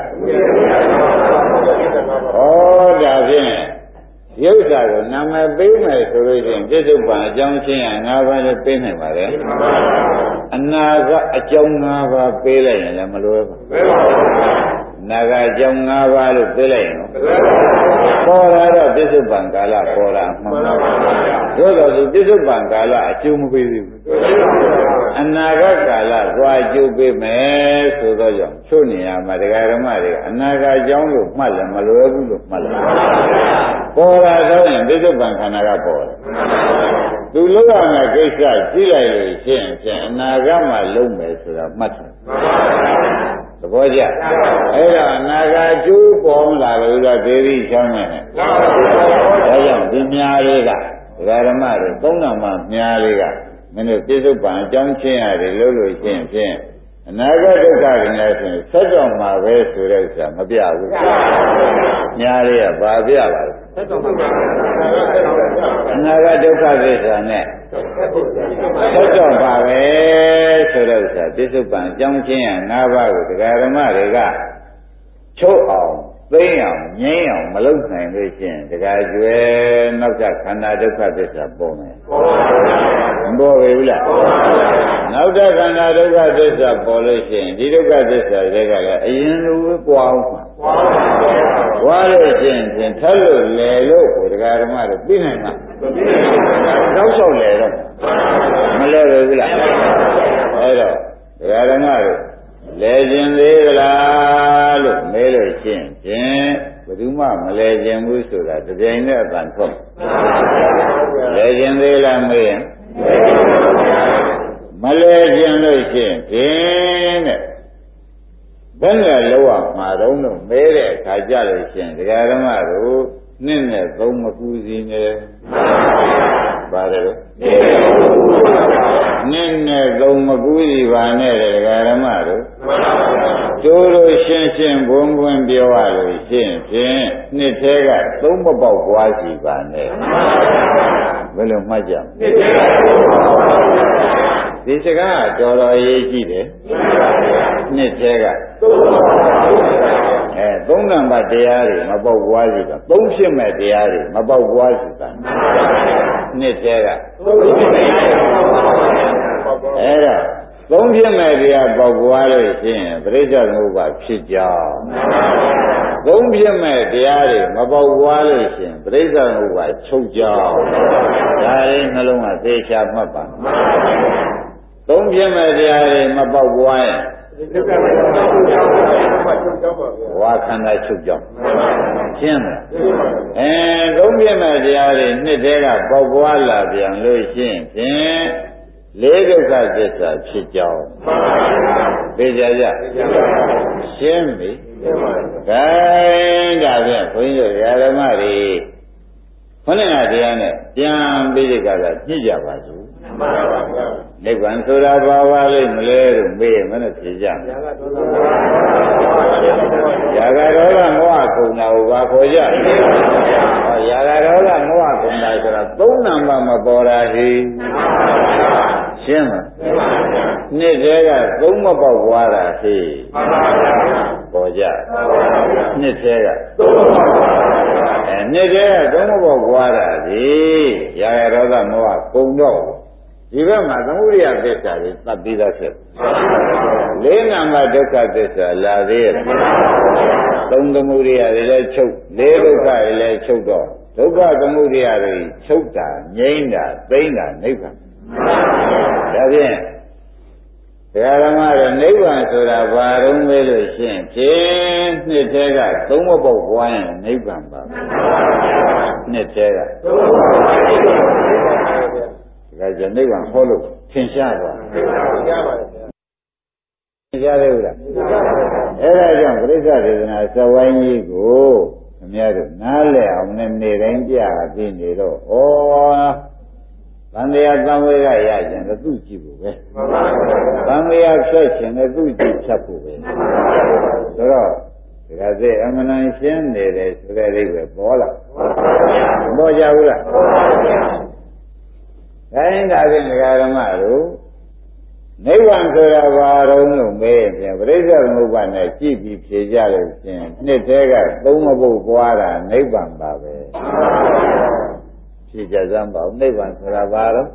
ဖြင့်ရုပ်စာကိုနာမည်ပေးမယ်ဆိုလို့ရှိရင်ပြစ္ဆုတ်ပံအကြောင်းရှင်းရ၅ပါးလည်းပေးနိုင်ပါတယ်အနာကအကြောင်း၅ပါးပေးလိုက်ရင်လည်းမလွယ်ပါဘူးနာကအကြောင်း၅ပါးလို့ပေးလိုက်ရင်ပေါ်လာတော့ပြစ္ဆုတ်ပံကာလပေါ်လာမှန်ပါဘူးသို့တော်သူပြစ္ဆုတ်ပံကာလအကျိုးမပေးသေးဘူးအနာဂတ်ကာလသွားအကျိုးပေးမယ်ဆိုတော့ကြောင့်ချုပ်နေရမှာတရားဓမ္မတွေအနာဂတ်အကြောင်းလို့မှတ်လည်းမလွယ်ဘူးလို့မှတ်လိုက်ပေါ်လာတော့ရင်ပြစ္ဆုတ်ပံခန္ဓာကပေါ်တယ်သူလုံးရမယ့်ကိစ္စကြည့်လိုက်လို့ရှိရင်အနာဂတ်မှာလုံးမယ်ဆိုတာမှတ်တယ်သဘောကျအဲ့ဒါအနာဂတ်အကျိုးပေါ်လာလို့တော့ဒေဝိချောင်းနဲ့ဒါကြောင့်ဒီမြားလေးကဓမ္မတွေသုံးတော်မှမြားလေးကမင်းတို့ပြစ္ဆုတ်ပံအကြောင်းချင်းရတယ်လို့လို့ရှိရင်ဖြင့်အနာဂတ်ဒုက္ခတွေနဲ့ဆိုရင်ဆက်တော်မှာပဲဆိုတဲ့ဥစ္စာမပြဘူးမြားလေးကဘာပြပါလဲအနာဂတ်ဒုက္ခသစ္စာနဲ့ဆက်တော်ပါပဲဆိုတဲ့ဥစ္စာပြစ္ဆုတ်ပံအကြောင်းချင်းရ၅ပါးကိုတရားဓမ္မတွေကချုပ်အောင်သိအောင်ငြိမ်းအောင်မလုပ်နိုင်လို့ရှိရင်တရားကျွဲနောက်ထပ်ခန္ဓာဒုက္ခသစ္စာပေါ်မယ်မပေါ်ဘူးလားနောက်ထပ်ခန္ဓာဒုက္ခသစ္စာပေါ်လို့ရှိရင်ဒီဒုက္ခသစ္စာတွေကလည်းအရင်လိုပဲပွားအောင်ပွားလို့ရှိရင်ထပ်လို့လေလို့ဟိုတရားဓမ္မတွေပြီးနိုင်မှာတောက်လျှောက်လေတော့မလဲဘူးလားအဲ့တော့တရားဓမ္မတွေလဲခြင်းသေးသလားလို့မေးလို့ရှိရင်ဖြင့်ဘယ်သူမှမလဲခြင်းဘူးဆိုတာတပြိုင်နက်အတန်ထွက်လဲခြင်းသေးလားမေးရင်မလဲခြင်းလို့ရှိရင်ဖြင့်တဲ့ဘယ်နဲ့လောက်အောင်မှာတော့လို့မဲတဲ့အခါကြလို့ရှိရင်ဒကာဓမ္မတို့နှစ်နဲ့သုံးမကူစီနေပါတယ်လို့နှစ်နဲ့သုံးမကူစီပါနဲ့ဒကာဓမ္မတို့ကျိုးလို့ရှင်းရှင်းဘုံဘုံပြောရလို့ရှိရင်ဖြင့်နှစ်သေးကသုံးမပေါက်ပွားစီပါနဲ့ဘယ်လိုမှတ်ကြမလဲဒီစကားတော်တော်ရေးကြည့်တယ်နှစ်သေးကသုံးနံပါတ်တရားတွေမပေါက်ပွားစေတာသုံးဖြစ်မဲ့တရားတွေမပေါက်ပွားစေတာနှစ်သေးကအဲ့ဒါသုံးဖြစ်မဲ့တရားပေါက်ပွားလို့ရှိရင်ပရိစ္ဆေသမုပ္ပါဖြစ်ကြောင်းသုံးဖြစ်မဲ့တရားတွေမပေါက်ပွားလို့ရှိရင်ပရိစ္ဆေသမုပ္ပါချုပ်ကြောင်းဒါလေးနှလုံးကသေချာမှတ်ပါသုံးဖြစ်မဲ့တရားတွေမပေါက်ပွားရင်ဝါခန္ဓာချုပ်ကြောင်းရှင်းတယ်သုံးပြည့်မဲ့တရားတွေနှစ်တည်းကပေါက်ပွားလာပြန်လို့ရှင်းဖြင့်လေးဒုက္ခသစ္စာဖြစ်ကြောင်းသိကြကြရှင်းပြီဒါဖြင့်ဘုန်းကြီးတို့ဓမ္မတွေခொနည်းကတရားနဲ့ပြန်ပြီးဒီကလာညှိကြပါစို့နိဗ္ဗာန်ဆိုတာဘာပါလိမ့်မလဲလို့မေးမနဲ့ဖြေကြမယ်။ယာဂရောဂမောဟကုဏ္ဏကိုဘာခေါ်ကြလဲ။ယာဂရောဂမောဟကုဏ္ဏဆိုတာသုံးနံပါတ်မပေါ်တာဟိရှင်းလား။နှစ်တည်းကသုံးမပေါက်သွားတာဟိပေါ်ကြ။နှစ်တည်းကနှစ်တည်းကသုံးမပေါက်သွားတာဒီယာဂရောဂမောဟကုဏ္ဏတော့ဒီဘက်မှာသမုဒိယသစ္စာကိုသတ်ပြီးသားဖြစ်လေးနံပါတ်ဒုက္ခသစ္စာလာသေးရဲ့သုံးသမုဒိယတွေလည်းချုပ်လေးဒုက္ခတွေလည်းချုပ်တော့ဒုက္ခသမုဒိယတွေချုပ်တာငြိမ်းတာသိမ့်တာနိဗ္ဗာန်ဒါဖြင့်ဓမ္မတွေနိဗ္ဗာန်ဆိုတာဘာတော့မဲလို့ရှင်းဖြင့်နှစ်သေးကသုံးမပုတ်ပွားရင်နိဗ္ဗာန်ပါနှစ်သေးကဒါကြနိဗ္ဗာန်ဟောလို့သင်ရှားသွားရပါတယ်ဗျာသင်ရှားတယ်ဟုတ်လားအဲ့ဒါကြောင့်ပြိဿဒေသနာစဝိုင်းကြီးကိုခင်ဗျားတို့နားလည်အောင်နဲ့နေတိုင်းပြပြီးနေတော့ဩဗန္တရားသံဝေကရခြင်းလည်းသူ့ကြည့်ဖို့ပဲသံဝေကဖြတ်ခြင်းလည်းသူ့ကြည့်ဖြတ်ဖို့ပဲဆိုတော့ဒါကစိအမှန်တန်ရှင်းနေတယ်ဆိုတဲ့အိဗယ်ပေါ်လာပေါ်ကြဘူးလားတိုင်းဒါဖြင့်ဓမ္မတို့နိဗ္ဗာန်ဆိုတာဘာတော့လို့မေးရင်ပရိစ္ဆေသမုပ္ပါဒ်နဲ့ကြည့်ပြီးဖြေကြလို့ရှင်နှစ်သေးကသုံးမပုတ်ပွားတာနိဗ္ဗာန်ပါပဲဖြေကြစမ်းပါဦးနိဗ္ဗာန်ဆိုတာဘာတော့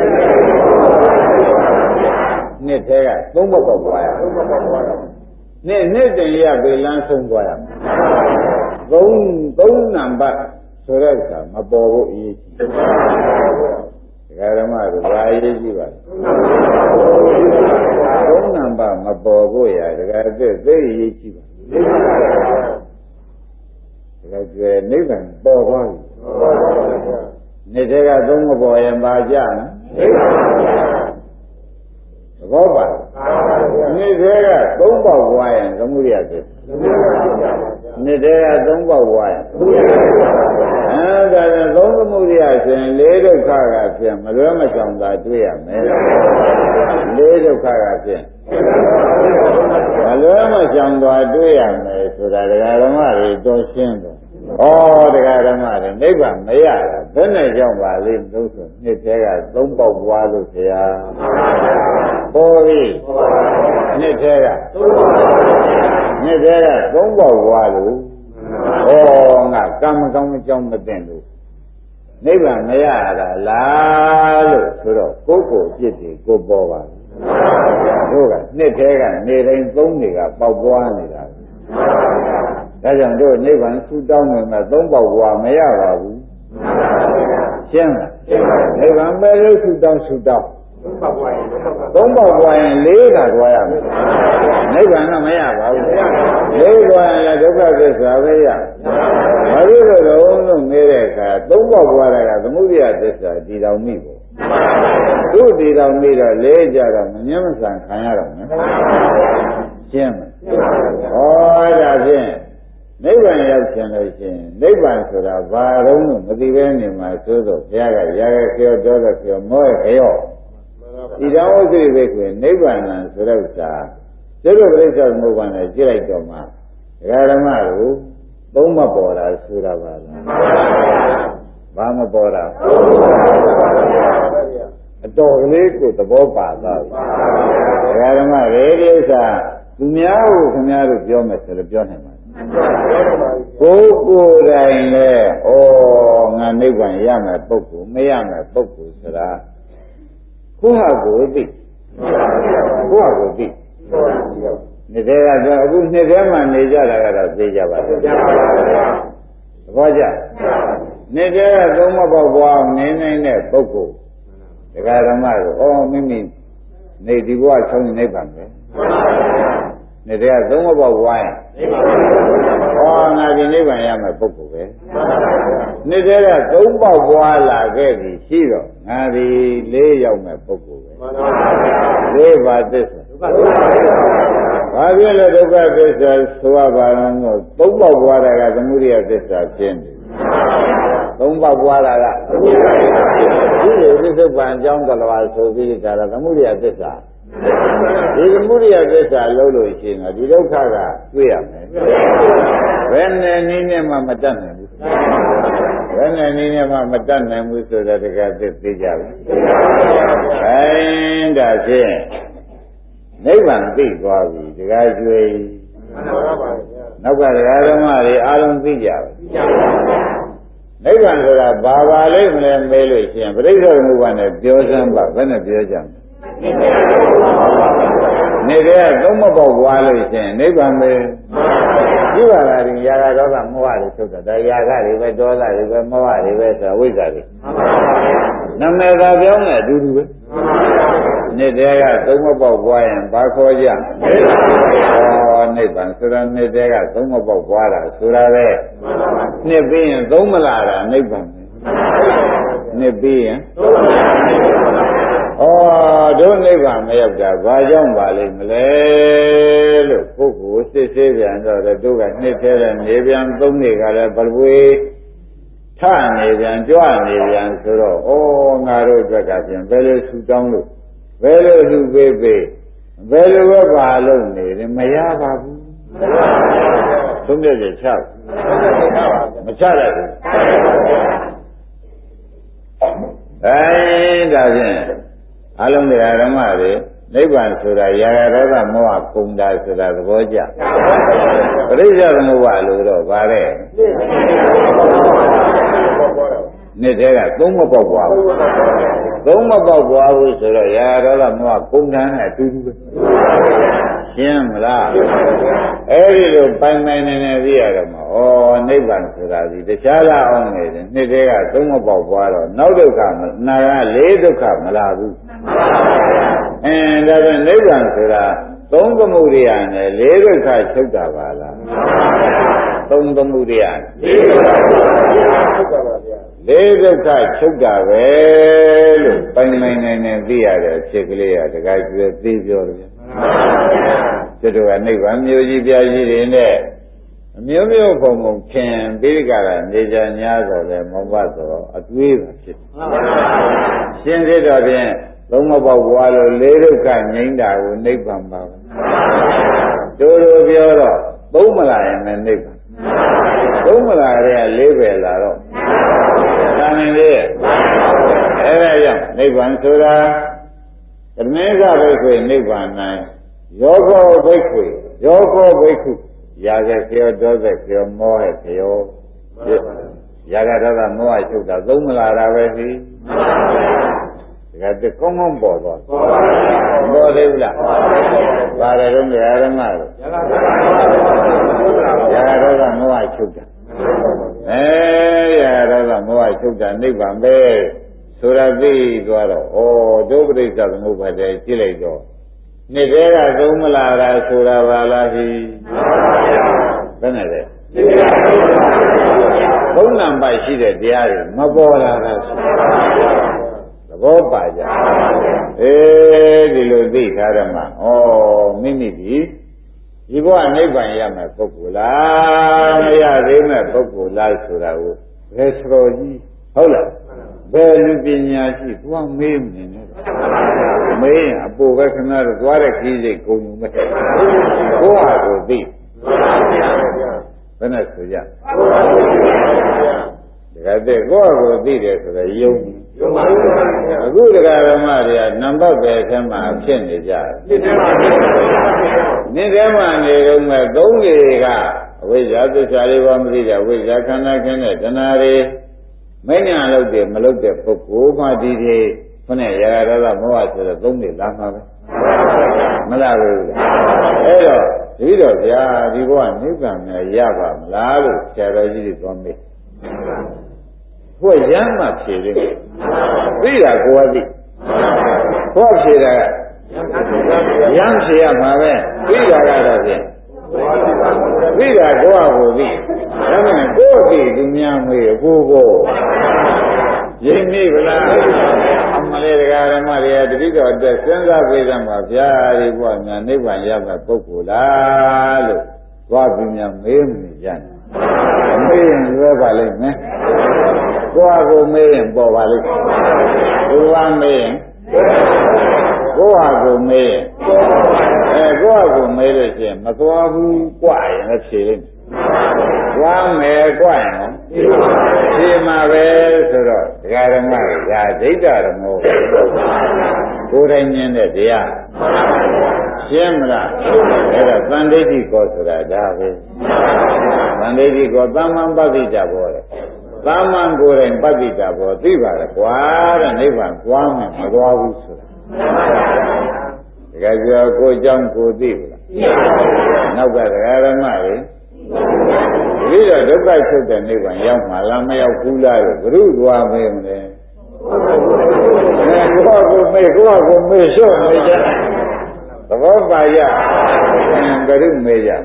နှစ်သေးကသုံးမပုတ်ပွားရနှစ်တင်ရပေလန်းဆုံးပွားရသုံးနံပါတ်ဆိုတဲ့အခါမပေါ်ဖို့အရေးကြီးဓမ္မတို့ဘာအရေးကြီးပါလဲသုံးနံပါတ်မပေါ်ဖို့ရတကယ်သိအရေးကြီးပါဒါကြွယ်နိဗ္ဗာန်ပေါ်သွားပြီနေ့တည်းကသုံးမပေါ်ရင်ပါကြနော်သဘောပါနေ့တည်းကသုံးပေါက်သွားရင်သမုဒိယသစ္စာနေ့တည်းကသုံးပေါက်သွားရင်ဒါကြောင့်သုံးသမုဒိယဆိုရင်လေးဒုက္ခကဖြစ်မလွဲမချောင်သာတွေ့ရမယ်လေးဒုက္ခကဖြစ်မလွဲမချောင်သာတွေ့ရမယ်ဆိုတာဒကာဓမ္မတွေတော်ရှင်းတယ်ဩဒကာဓမ္မတွေနိဗ္ဗာန်မရတာဘယ်နဲ့ကြောင့်ပါလိမ့်လို့ဆိုနှစ်သေးကသုံးပေါက်သွားလို့ဆရာပေါ်ပြီနှစ်သေးကနှစ်သေးကသုံးပေါက်သွားလို့ဩငါကံမကောင်းမကြောင်းမသိလို့နိဗ္ဗာန်မရတာလားလို့ဆိုတော့ကိုယ်ကိုအပြစ်တွေကိုပေါ်ပါတို့ကနှစ်သေးကနေတိုင်းသုံးတွေကပေါက်ပွားနေတာဒါကြောင့်တို့နိဗ္ဗာန်ဆူတောင်းနေမှာသုံးပေါက်ပွားမရပါဘူးရှင်းလားနိဗ္ဗာန်ပဲလို့ဆူတောင်းသုံးပေါက်ပွားရင်လေးကတွားရမယ်နိဗ္ဗာန်ကမရပါဘူးလေးတွားရင်လည်းဒုက္ခသစ္စာပဲရဘာလို့လဲလို့မေးတဲ့အခါသုံးပေါက်ပွားတာကသမုဒိယသစ္စာတည်တော်မိဖို့သူ့တည်တော်မိတော့လေးကြတော့မမြဲမဆန်ခံရတော့မယ်ရှင်းမလားဒါဖြင့်နိဗ္ဗာန်ရောက်ချင်လို့ရှိရင်နိဗ္ဗာန်ဆိုတာဘာတော့လို့မသိဘဲနေမှာသို့တော့ဘုရားကရာဂခေဒေါသခေမောဟခေယောဤတော်ဝိသေဘိကွေနိဗ္ဗာန်ဆိုတဲ့ဥစ္စာကျတော့ပြိဿသမုပ္ပါဒ်နဲ့ကြည့်လိုက်တော့မှဓမ္မတို့သုံးမပေါ်တာဆိုတာပါလားဘာမပေါ်တာအတော်ကလေးကိုသဘောပါသွားပြီဓမ္မတွေဒီဥစ္စာသူများကိုခင်ဗျားတို့ပြောမယ်ဆိုလည်းပြောနိုင်မှာကိုယ်ကိုယ်တိုင်လေဩငါနိဗ္ဗာန်ရမယ်ပုဂ္ဂိုလ်မရမယ်ပုဂ္ဂိုလ်ဆိုတာကိုယ့်ဟာကိုယ်သိကိုယ့်ဟာကိုယ်သိနေတဲ့ကပြောအခုနှစ်ထဲမှာနေကြတာကတော့သိကြပါလားသဘောကျနေတဲ့ကသုံးမပေါက်ပွားနေနိုင်တဲ့ပုဂ္ဂိုလ်ဒကာဓမ္မတို့ဩမိမိနေဒီဘဝဆုံးနိဗ္ဗာန်ပဲနေတဲ့ကသုံးမပေါက်ပွားရင်ဩငါဒီနိဗ္ဗာန်ရမယ်ပုဂ္ဂိုလ်ပဲနေတဲ့ကသုံးပေါက်ပွားလာခဲ့ပြီရှိတော့ငါဒီလေးရောက်မယ်ပုဂ္ဂိုလ်ပဲလေးပါသစ္စာဘာဖြစ်လဲဒုက္ခသစ္စာဆိုရပါတော့သုံးပေါက်ပွားတာကသမုဒိယသစ္စာဖြစ်နေသုံးပေါက်ပွားတာကဒီလိုသစ္စာပံအကြောင်းကလဝါဆိုပြီးဒါကသမုဒိယသစ္စာဒီသမုဒိယသစ္စာလုံးလို့ရှိရင်ဒီဒုက္ခကတွေ့ရမယ်ဘယ်နဲ့နည်းနဲ့မှမတတ်နိုင်ဘူးဘယ်နဲ့နည်းနဲ့မှမတတ်နိုင်ဘူးဆိုတာတကယ်သိကြဘူးအဲဒါဖြင့်နိဗ္ဗာန်သိသွားပြီတကယ်ကျွေးနောက်ကဓမ္မတွေအားလုံးသိကြပါနိဗ္ဗာန်ဆိုတာဘာပါလိမ့်မလဲမေးလို့ရှိရင်ပရိစ္ဆေသမုပ္ပါဒ်နဲ့ပြောစမ်းပါဘယ်နဲ့ပြောကြမလဲနေတဲ့သုံးမပေါက်ွားလို့ရှိရင်နိဗ္ဗာန်ပဲဒီပါလားဒီຢာကဒေါသမောဟတွေထုတ်တာဒါຢာကတွေပဲဒေါသတွေပဲမောဟတွေပဲဆိုတာဝိဇ္ဇာတွေနာမည်သာပြောင်းတဲ့အတူတူပဲနေတဲ့ကသုံးမပေါက်ပွားရင်ဘာခေါ်ကြနိဗ္ဗာန်ဆိုတာနေတဲ့ကသုံးမပေါက်ပွားတာဆိုတာပဲနှစ်ပြီးရင်သုံးမလာတာနိဗ္ဗာန်နှစ်ပြီးရင်တို့နိဗ္ဗာန်မရောက်တာဘာကြောင့်ပါလိမ့်မလဲလို့ပုဂ္ဂိုလ်စစ်ဆေးပြန်တော့တို့ကနှစ်သေးတဲ့နေပြန်သုံးတွေကလည်းဘဝေထနေပြန်ကြွနေပြန်ဆိုတော့ငါတို့အတွက်ကပြန်ဘယ်လိုဆူတောင်းလို့ဘယ်လိုလူပေးပေးဘယ်လိုပဲပါလို့နေတယ်မရပါဘူးသုံးတဲ့ချက်ချမချလိုက်ဘူးဒါဖြင့်အလုံးတရားဓမ္မတွေနိဗ္ဗာန်ဆိုတာຢာကဒေါသမောဟကုန်တာဆိုတာသဘောကျပရိစ္ဆေသမုပ္ပါဒ်လို့တော့ဗါတဲ့နှစ်တဲကသုံးမပေါက်ပွားဘူးသုံးမပေါက်ပွားဘူးဆိုတော့ຢာကဒေါသမောဟကုန်တာနဲ့အတူတူပဲရှင်းမလားအဲ့ဒီလိုပိုင်ပိုင်နေနေသိရတော့မှာနိဗ္ဗာန်ဆိုတာဒီတခြားလားအောင်နေတယ်နှစ်တဲကသုံးမပေါက်ပွားတော့နောက်ဒုက္ခနာကလေးဒုက္ခမလာဘူးဒါပြန်နိဗ္ဗာန်ဆိုတာသုံးသမုဒိယနဲ့လေးဒုက္ခချုပ်တာပါလားသုံးသမုဒိယလေးဒုက္ခချုပ်တာပဲလို့ပိုင်ပိုင်နေနေသိရတဲ့အဖြစ်ကလေးကတခါကျွေးသိပြောတယ်ကျွတ်တို့ကနိဗ္ဗာန်မျိုးကြီးပြားကြီးတွေနဲ့အမျိုးမျိုးပုံပုံခင်ပြီးကြတာနေကြညာဆိုတယ်မဟုတ်တော့အတွေးပဲဖြစ်ရှင်းသေးတော့ဖြင့်သုံးမပေါက်ဘွားလို့လေးဒုက္ခငြိမ်းတာကိုနိဗ္ဗာန်ပါပဲတို့လိုပြောတော့သုံးမလာရင်လည်းနိဗ္ဗာန်သုံးမလာတဲ့လေးပဲလာတော့သာမင်လေးအဲဒါကြောင့်နိဗ္ဗာန်ဆိုတာဓမ္မေကဘိက္ခွေနိဗ္ဗာန်၌ယောဂောဘိက္ခွေယောဂောဘိက္ခုရာဂခေယောဒေါသခေယောမောဟခေယောရာဂဒေါသမောဟချုပ်တာသုံးမလာတာပဲရှိဒါကကောင်းကောင်းပေါ်သွားပေါ်သေးဘူးလားပါတယ်တော့ဓမ္မတို့ရာဂဒေါသမောဟချုပ်တာရာဂဒေါသမောဟချုပ်တာနိဗ္ဗာန်ပဲဆိုတာသိသွားတော့ဒုပရိစ္ဆသမုပ္ပါဒ်ကြည့်လိုက်တော့နှစ်သေးကသုံးမလာတာဆိုတာပါလားဟိဘယ်နဲ့လဲသုံးနံပါတ်ရှိတဲ့တရားတွေမပေါ်လာတာသဘောပါကြဒီလိုသိထားတယ်မှာမိမိဒီဘဝနိဗ္ဗာန်ရမယ်ပုဂ္ဂိုလ်လားမရသေးမဲ့ပုဂ္ဂိုလ်လားဆိုတာကိုဘယ်ဆိုတော်ကြီးဟုတ်လားဘယ်လူပညာရှိသွားမေးမနေနဲ့မေးရင်အပေါ်ပဲခဏတော့သွားတဲ့ခီးစိတ်ကုန်ယူမဲ့ကိုယ့်ဟာကိုသိဘယ်နဲ့ဆိုကြဒါကတဲ့ကိုယ့်ဟာကိုသိတယ်ဆိုတော့ယုံအခုတရားဓမ္မတွေကနံပါတ်ပဲအထက်မှာဖြစ်နေကြတယ်နေ့ထဲမှာနေတော့မဲ့သုံးလေကအဝိဇ္ဇာသစ္စာလေးပါးမသိကြဝိဇ္ဇာခန္ဓာခင်းတဲ့တဏှာတွေမဉ္ဇဏ်လုပ်တယ်မလုပ်တဲ့ပုဂ္ဂိုလ်မှဒီဒီခုနဲ့ရာဂဒေါသမောဟဆိုတဲ့သုံးလေလာမှာပဲမလားဘူးအဲ့တော့ဒီတော့ဗျာဒီဘဝနိဗ္ဗာန်နဲ့ရပါမလားလို့ဆရာတော်ကြီးတွေသွားမေးဘုရားရမ်းမှဖြေတယ်သိတာကိုယ်ကသိဘုရားဖြေတာကရမ်းဖြေရမှာပဲသိတာကတော့ဖြင့်သိတာကိုယ့်ဟာကိုယ်သိဒါမှမဟုတ်ကိုယ်သိသူများမေးကိုရင်းနေဗလားအမလေးတရားဓမ္မတွေကတတိတော်အတွက်စဉ်းစားပေးကြမှာဗျာဒီဘုရားများနိဗ္ဗာန်ရမယ့်ပုဂ္ဂိုလ်လားလို့သွားပြီးများမေးနေကြတယ်မေးရင်လွဲပါလိမ့်မယ်ကိုယ့်ဟာကိုယ်မေးရင်ပေါ်ပါလိမ့်သူကမေးရင်ကိုယ့်ဟာကိုယ်မေးရင်ကိုယ့်ဟာကိုယ်မေးလို့ရှိရင်မသွားဘူးကြွရင်လည်းဖြေလိမ့်မယ်သွားမယ်ကြွရင်ဖြေမှာပဲဆိုတော့ဒကာဓမ္မတွေဒါဒိဋ္ဌဓမ္မောကိုယ်တိုင်မြင်တဲ့တရားရှင်းမလားအဲ့ဒါသံဒိဋ္ဌိကောဆိုတာဒါပဲသံဒိဋ္ဌိကောသမ္မံပဋိတ္တဘောတဲ့သမ္မံကိုယ်တိုင်ပဋိတ္တဘောသိပါလေကွာတဲ့နိဗ္ဗာန်သွားမယ်မသွားဘူးဆိုတာဒကာကျော်ကိုเจ้าကိုသိဘူးလားနောက်ကဒကာဓမ္မတွေဒီတော့ဒုက္ခချုပ်တဲ့နိဗ္ဗာန်ရောက်မှာလားမရောက်ဘူးလားလို့ဘုရုသွားမေးမလဲကိုယ့်ကိုမေးရှော့မေးကြသဘောပါရဘုရုမေးကြ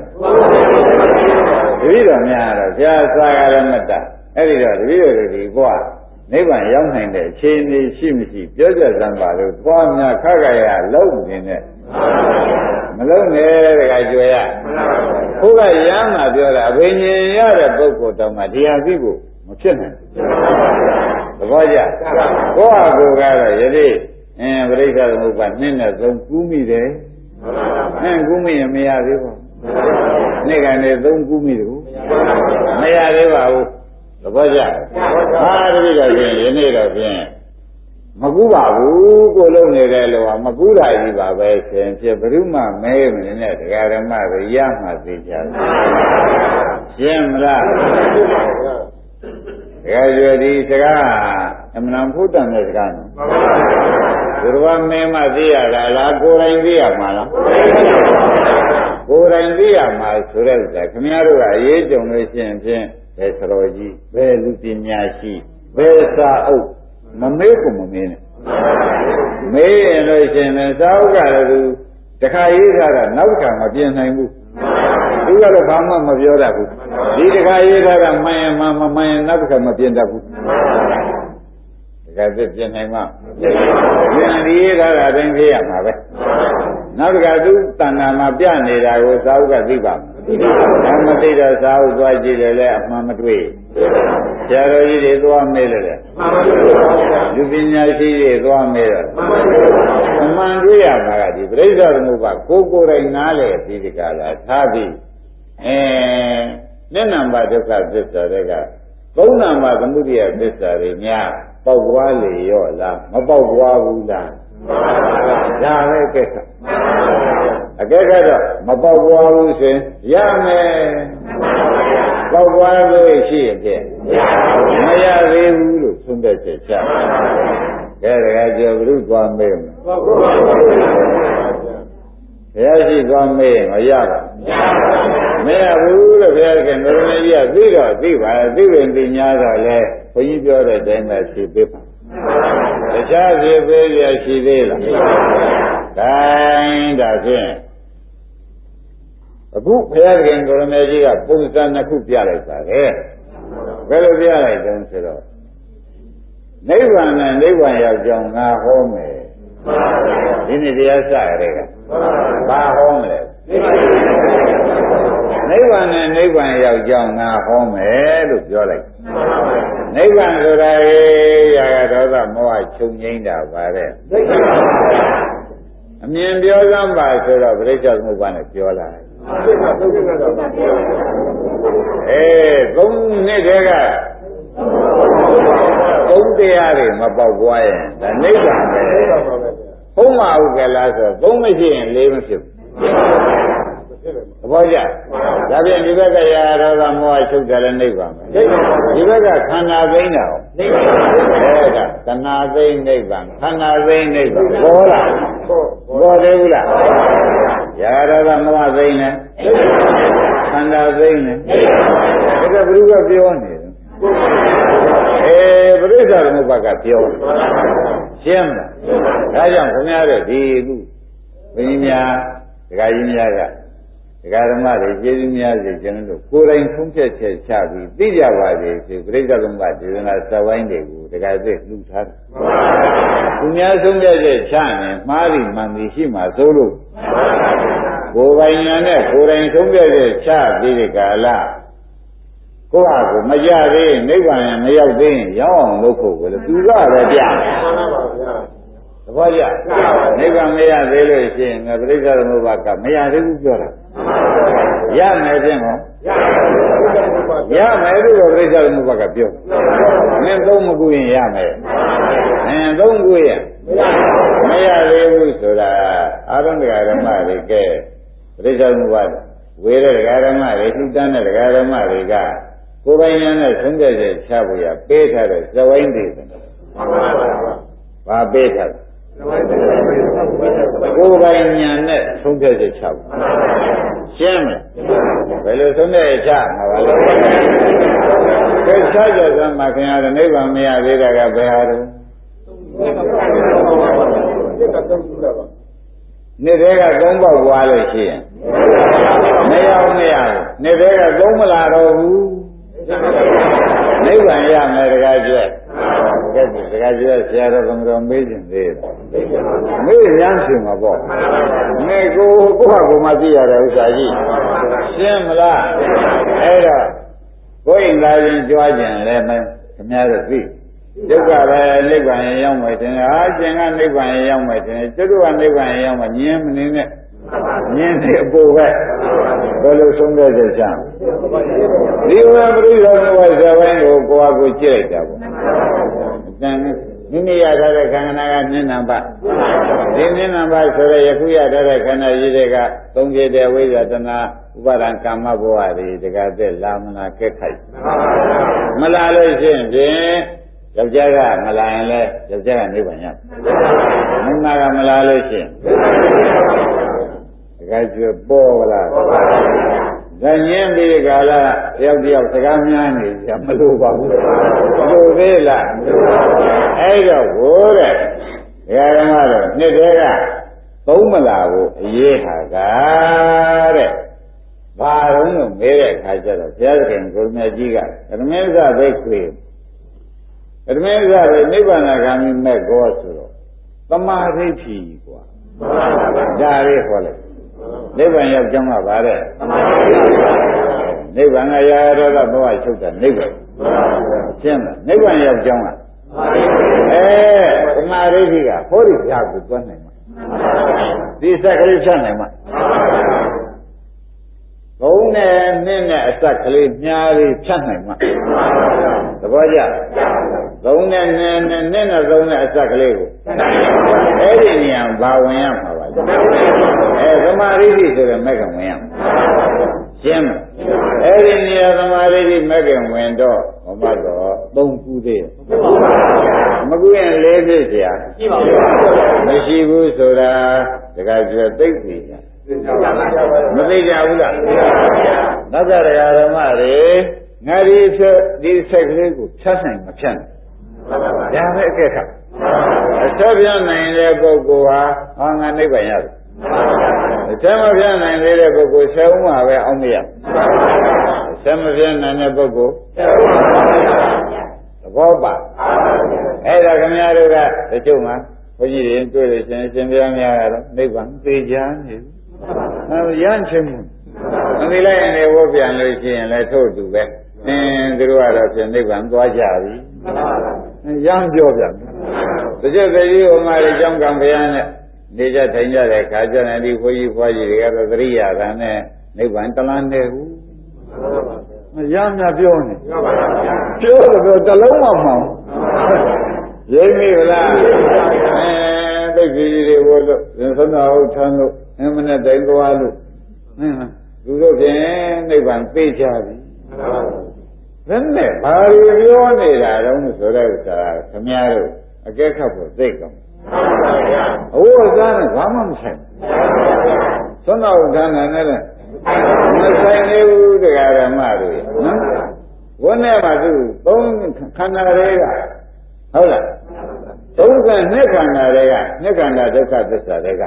ဒီတော့များတော့ဘုရားစာရမတ္တအဲ့ဒီတော့ဒီလိုဒီဘွားနိဗ္ဗာန်ရောက်နိုင်တဲ့အခြေအနေရှိမရှိပြောကြစမ်းပါလို့သွားများခက်ခရလုံးနေတဲ့မလုံးနဲ့တခါကြွယ်ရဘုရားရမ်းမှာပြောတာအဘိညာဉ်ရတဲ့ပုဂ္ဂိုလ်တောင်မှဒီဟာသိဖို့မဖြစ်နိုင်ဘူးသဘောကျကိုယ့်ဟာကိုယ်ကတော့ယနေ့ပရိစ္ဆေသမုပ္ပါနှင်းနဲ့သုံးကူးမိတယ်ကူးမိရင်မရသေးပါဘူးနေ့ကနေသုံးကူးမိတယ်မရသေးပါဘူးသဘောကျဟာတတိတော့ဖြင့်ယနေ့တော့ဖြင့်မကူးပါဘူးကိုလုံးနေတယ်လို့မကူးတာကြီးပါပဲရှင်ဖြစ်ဘယ်သူမှမဲမနေနဲ့တရားဓမ္မတွေရမှသိကြတယ်ရှင်းမလားတရားကျွဒီစကားအမှန်ဖုဒ္ဓနဲ့စကားနော်သူတော်မင်းမသိရတာလားကိုယ်တိုင်သိရမှာလားကိုယ်တိုင်သိရမှာဆိုတဲ့ဥစ္စာခင်ဗျားတို့ကအရေးကြုံလို့ရှိရင်ဖြင့်ဘယ်ဆရာကြီးဘယ်လူပညာရှိဘယ်စာအုပ်မမေးကိုမမေးနဲ့မေးရင်လို့ရှိရင်စာအုပ်ကလည်းသူတခါရေးထားတာနောက်တစ်ခါမပြင်နိုင်ဘူးသူကတော့ဘာမှမပြောတတ်ဘူးဒီတခါရေးထားတာမှန်ရင်မမှန်ရင်နောက်တစ်ခါမပြင်တတ်ဘူးတခါပြပြင်နိုင်မှာပြင်ဒီရေးထားတာတိုင်းဖြေရမှာပဲနောက်တစ်ခါသူတဏ္ဍာမှာပြနေတာကိုစာအုပ်ကသိပါမယ်မသိတော့စာအုပ်သွားကြည့်တယ်လေအမှန်မတွေ့ဆရာတော်ကြီးတွေသွားမေးတယ်လေလူပညာရှိတွေသွားမေးတယ်အမှန်တွေ့ရမှာကဒီပြိဿသမုပ္ပါကိုယ်တိုင်နားလေပြီးဒီကလာထားပြီးမျက်နှာပါဒုက္ခသစ္စာတွေကသုံးနာပါသမုဒိယသစ္စာတွေများပေါက်သွားလေရောလားမပေါက်သွားဘူးလားဒါပဲကိစ္စအကဲကတော့မပေါက်သွားဘူးဆိုရင်ရမယ်ပေါက်သွားလို့ရှိရင်ဖြင့်မရသေးဘူးလို့သုံးတဲ့ချက်ချကဲဒါကကြောဘုရုသွားမေးမယ်ဘုရားရှိသွားမေးမရပါမရဘူးလို့ဘုရားကနရမကြီးကသိတော့သိပါသိပင်သိညာတော့လဲဘုန်းကြီးပြောတဲ့အတိုင်းပဲဖြေပေးပါတခြားဖြေပေးရရှိသေးလားတိုင်းဒါဖြင့်အခုဘုရားခင်ကိုရမေကြီးကပုံစံနှစ်ခုပြလိုက်ပါလေဘယ်လိုပြလိုက်တုံးဆိုတော့နိဗ္ဗာန်နဲ့နိဗ္ဗာန်ရောက်ကြောင်းငါဟောမယ်ဒီနေ့တရားစရတဲ့ကဘာဟောမလဲနိဗ္ဗာန်နဲ့နိဗ္ဗာန်ရောက်ကြောင်းငါဟောမယ်လို့ပြောလိုက်နိဗ္ဗာန်ဆိုတာရာဂဒေါသမောဟချုပ်ငြိမ်းတာပါတဲ့အမြင်ပြောစမ်းပါဆိုတော့ပြိဿသမုပ္ပါနဲ့ပြောလာသုံးနှစ်တည်းကသုံးတရားတွေမပေါက်ပွားရင်ဒါနိဗ္ဗာန်ပဲဟုတ်မှာဟုတ်ကလားဆိုသုံးမရှိရင်လေးမဖြစ်ဘူးဘောကြဒါပြင်ဒီဘက်ကရာရောကမောဟချုပ်တယ်လည်းနိဗ္ဗာန်ပဲဒီဘက်ကခန္ဓာသိမ်းတာရောနိဗ္ဗာန်အဲဒါတဏှာသိမ်းနိဗ္ဗာန်ခန္ဓာသိမ်းနိဗ္ဗာန်ဘောလားဘောသေးဘူးလားရာရောကမောဟသိမ်းတယ်ခန္ဓာသိမ်းတယ်ဒါကဘုရားပြောနေတယ်ပရိစ္ဆာသမုပ္ပါကပြောရှင်းလားဒါကြောင့်ခင်ဗျားတို့ဒီခုဘုန်းကြီးများဒကာကြီးများကဒကာဓမ္မတွေကျေးဇူးများစေကျွန်တော်တို့ကိုယ်တိုင်ဆုံးဖြတ်ချက်ချပြီးသိကြပါစေဆိုပရိစ္ဆာသမုပ္ပါဒေသနာစဝိုင်းတွေကိုဒကာသိလှူထားတယ်သူများဆုံးဖြတ်ချက်ချရင်မှားပြီးမှန်ပြီးရှိမှသို့လို့ကိုယ်ပိုင်ညာနဲ့ကိုယ်တိုင်ဆုံးဖြတ်ချက်ချပြီးဒီကာလကိုယ့်ဟာကိုမကြသေးနိဗ္ဗာန်မရောက်သေးရင်ရောက်အောင်လုပ်ဖို့ပဲလေသူကပဲပြတယ်သဘောကျနိဗ္ဗာန်မရသေးလို့ရှိရင်ပရိစ္ဆေသမုပ္ပါကမရသေးဘူးပြောတာရမယ်ဖြင့်ဟောရမယ်လို့ပရိစ္ဆေသမုပ္ပါကပြောမင်းသုံးမကူရင်ရမယ်သုံးကူရင်မရသေးဘူးဆိုတာအာရုံတရားဓမ္မတွေကဲပရိစ္ဆေသမုပ္ပါဝေရတရားဓမ္မတွေလှူဒန်းတဲ့တရားဓမ္မတွေကကိုယ်ပိုင်ဉာဏ်နဲ့ဆုံးဖြတ်ချက်ချဖို့ရပေးထားတဲ့ဇဝိုင်းတွေဘာပေးထားလဲကိုယ်ပိုင်ဉာဏ်နဲ့ဆုံးဖြတ်ချက်ချဖို့ရှင်းမလားဘယ်လိုဆုံးဖြတ်ချက်ချမှာပါလဲကဲချကြစမ်းမှာခင်ဗျားတို့နိဗ္ဗာန်မရသေးတာကဘယ်ဟာတော့နေ့တည်းကသုံးပေါက်ပွားလို့ရှိရင်မရောက်မရဘူးနေ့တည်းကသုံးမလာတော့ဘူးနိဗ္ဗာန်ရမယ်တကားကျွဲကဲတကားကျွဲဆရာတော်ကမတော်မေးခြင်းသေးတယ်မေးရမ်းရှင်မှာပေါ့မေကိုဟာကိုမှသိရတဲ့ဥစ္စာကြီးရှင်းမလားအဲ့တော့ကိုယ်ရင်လာရင်ကြွားကြံလဲမခင်ဗျားတို့သိဒုက္ခပဲနိဗ္ဗာန်ရောက်မယ်တင်ဟာကျင်ကနိဗ္ဗာန်ရောက်မယ်တင်ကျွတ်ကနိဗ္ဗာန်ရောက်မယ်ညင်းမနေနဲ့ညင်းတဲ့အပေါ်ပဲဘယ်လိုဆုံးဖြတ်ချက်ချဒီဝပရိသတ်ဝိဇဝိုင်းကိုကိုယ်ဟာကိုကြည့်လိုက်တာပေါ့အတန်မိမိရထားတဲ့ခန္ဓာကမျက်နှာပါဒီမျက်နှာပါဆိုရယခုရထားတဲ့ခန္ဓာကြီးတွေကသုံးပြတဲ့ဝိဇ္ဇာတနာဥပါဒံကာမဘဝတွေတကယ်သက်လာမနာခက်ခိုက်မလာလို့ရှိရင်ဖြင့်ယောက်ျားကမလာရင်လဲယောက်ျားကနိဗ္ဗာန်ရမိန်းမကမလာလို့ရှိရင်တကယ်ကျွပေါ်လာဇာညင်းပြီးကာလတယောက်တယောက်စကားများနေကြမလို့ပါဘူးလို့သေးလားအဲ့တော့ဘိုးတဲ့ဓမ္မတော့နှစ်တည်းကသုံးမလာဘူးအရေးဟာကတဲ့ဘာတော့လို့မေးတဲ့အခါကျတော့ဘုရားသခင်ကိုရမကြီးကဓမ္မစဘိက္ခွေဓမ္မစဘိနိဗ္ဗာန်ဂ ामि မဲ့ကောဆိုတော့သမာဓိဖြီကွာဒါလေးဟောလိုက်နိဗ္ဗာန်ရောက်ကြောင်းကပါတဲ့နိဗ္ဗာန်ကရာရောဂဘဝချုပ်တာနိဗ္ဗာန်ရှင်းလားနိဗ္ဗာန်ရောက်ကြောင်းကသမာဓိဖြီကဟောဒီပြကိုတွန်းနိုင်မှာဒီစက်ကလေးဖြတ်နိုင်မှာဘုံနဲ့နှင်းနဲ့အစက်ကလေးညားလေးဖြတ်နိုင်မှာသဘောကျသုံးနဲ့နှင်းနဲ့နှင်းနဲ့သုံးနဲ့အစက်ကလေးကိုအဲ့ဒီနေရာဘာဝင်ရမှာပါလဲသမာဓိရှိဆိုတော့မက်ကဝင်ရမှာရှင်းမလားအဲ့ဒီနေရာသမာဓိရှိမက်ကဝင်တော့ဘုမတော်သုံးခုသေးမကူရင်လေးဖြစ်เสียမရှိဘူးဆိုတာတခါကျသိသိကြမသိကြဘူးလားနောက်ကတရားဓမ္မတွေငါဒီဆက်ကလေးကိုဖြတ်နိုင်မဖြတ်နိုင်ဒါပဲအကဲခါအဆက်ပြနိုင်တဲ့ပုဂ္ဂိုလ်ဟာငါနိဗ္ဗာန်ရတယ်အဆက်မပြနိုင်သေးတဲ့ပုဂ္ဂိုလ်ဆယ်ဦးမှာပဲအောင်မရအဆက်မပြနိုင်တဲ့ပုဂ္ဂိုလ်သဘောပါအဲ့ဒါခင်ဗျားတို့ကတချို့မှာဘုန်းကြီးတွေတွေ့လို့ရှင်ဘုရားများကတော့နိဗ္ဗာန်သိကြနေရမ်းချင်မှုမသိလိုက်ရင်လည်းဝတ်ပြန်လို့ရှိရင်လည်းထို့တူပဲသူတို့ကတော့ဖြင့်နိဗ္ဗာန်သွားကြပြီရမ်းပြောပြန်တချို့တည်းဟိုမှာအကြောင်းကံဘုရားနဲ့နေကြထိုင်ကြတဲ့ခါကျရင်ဒီဘုန်းကြီးဘွားကြီးတွေကတော့သတိရတာနဲ့နိဗ္ဗာန်တလန်းနေဘူးရမ်းများပြောနေပြောတော့တလုံးမှမအောင်ရိပ်မိလားသိကြီးတွေဘို့လို့သံသာဟုတ်ထမ်းလို့အမနဲ့တိုင်သွားလို့သူတို့ဖြင့်နိဗ္ဗာန်သိကြပြီဘယ်နဲ့ဘာတွေပြောနေတာတော့ဆိုတဲ့ဥစ္စာခမည်းတော်အကဲခတ်ဖို့သိကောင်းအဝတ်အစားနဲ့ဘာမှမဆိုင်သွန်တော်ဌာနနဲ့လည်းမဆိုင်သေးဘူးတရားဓမ္မတွေနော်ဝန်းထဲမှာသူသုံးခန္ဓာတွေကဟုတ်လားသုံးခန္ဓာနှစ်ခန္ဓာတွေကနှစ်ခန္ဓာဒုက္ခသစ္စာတွေက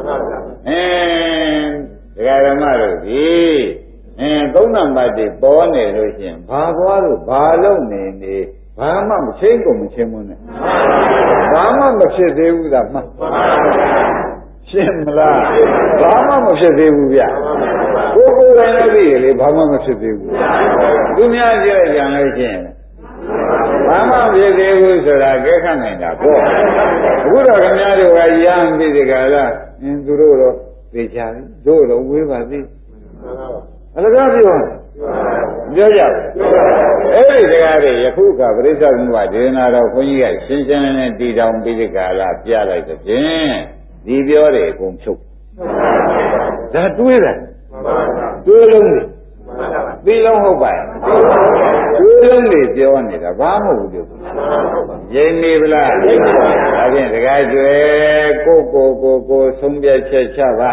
တရားဓမ္မတို့ဒီသုံးနံပါတ်တွေပေါ်နေလို့ရှိရင်ဘာသွားလို့ဘာလုံးနေနေဘာမှမချင်းကုန်မချင်းမနဲ့ဘာမှမဖြစ်သေးဘူးလားမှန်ရှင်းမလားဘာမှမဖြစ်သေးဘူးဗျကိုယ်ကိုယ်တိုင်လည်းသိရလေဘာမှမဖြစ်သေးဘူးသူများကြည့်ကြံလို့ရှိရင်ဘာမှမဖြစ်သေးဘူးဆိုတာကဲခတ်နိုင်တာပေါ့အခုတော့ခင်ဗျားတို့ကရမ်းပြီးဒီကလာသူတို့တော့သိကြပြီတို့တော့ဝေးပါသေးအလကားပြောကြဘူးအဲ့ဒီတရားတွေယခုကပရိစ္ဆေသမုပ္ပါဒေသနာတော်ခွန်ကြီးကရှင်းရှင်းလင်းလင်းတည်တောင်ပြီးဒီကလာပြလိုက်တဲ့ဖြင့်ဒီပြောတယ်အကုန်ဖြုတ်ဒါတွေးတယ်တွေးလုံးတွေပြီးလုံးဟုတ်ပါရဲ့တွေးလုံးတွေပြောနေတာဘာမဟုတ်ဘူးရိမ့်နေဗလားဒါဖြင့်တခါကျွဲကိုဆုံးဖြတ်ချက်ချပါ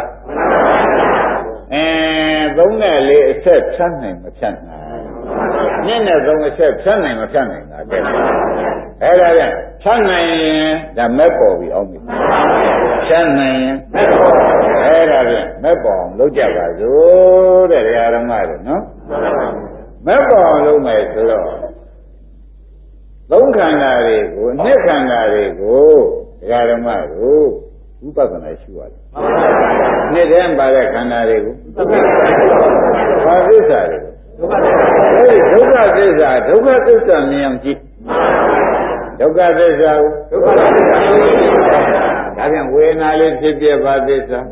သုံးနဲ့လေးအဆက်ဖြတ်နိုင်မဖြတ်နိုင်ညနဲ့သုံးအဆက်ဖြတ်နိုင်မဖြတ်နိုင်တာတဲ့အဲ့ဒါပြန်ဖြတ်နိုင်ရင်ဒါမဲ့ပေါ်ပြီအောင်ပြီဖြတ်နိုင်ရင်အဲ့ဒါပြန်မဲ့ပေါ်အောင်လုပ်ကြပါစို့တဲ့တရားဓမ္မတွေနော်မဲ့ပေါ်အောင်လုပ်မယ်ဆိုတော့သုံးခန္ဓာတွေကိုနှစ်ခန္ဓာတွေကိုတရားဓမ္မတို့ဝိပဿနာရှုရတယ်နှစ်တည်းပါတဲ့ခန္ဓာတွေကိုဘာသစ္စာတွေကိုအဲဒီဒုက္ခသစ္စာမြင်အောင်ကြည့်ဒုက္ခသစ္စာကိုဒါပြန်ဝေဒနာလေးဖြစ်ပြပါသစ္စာ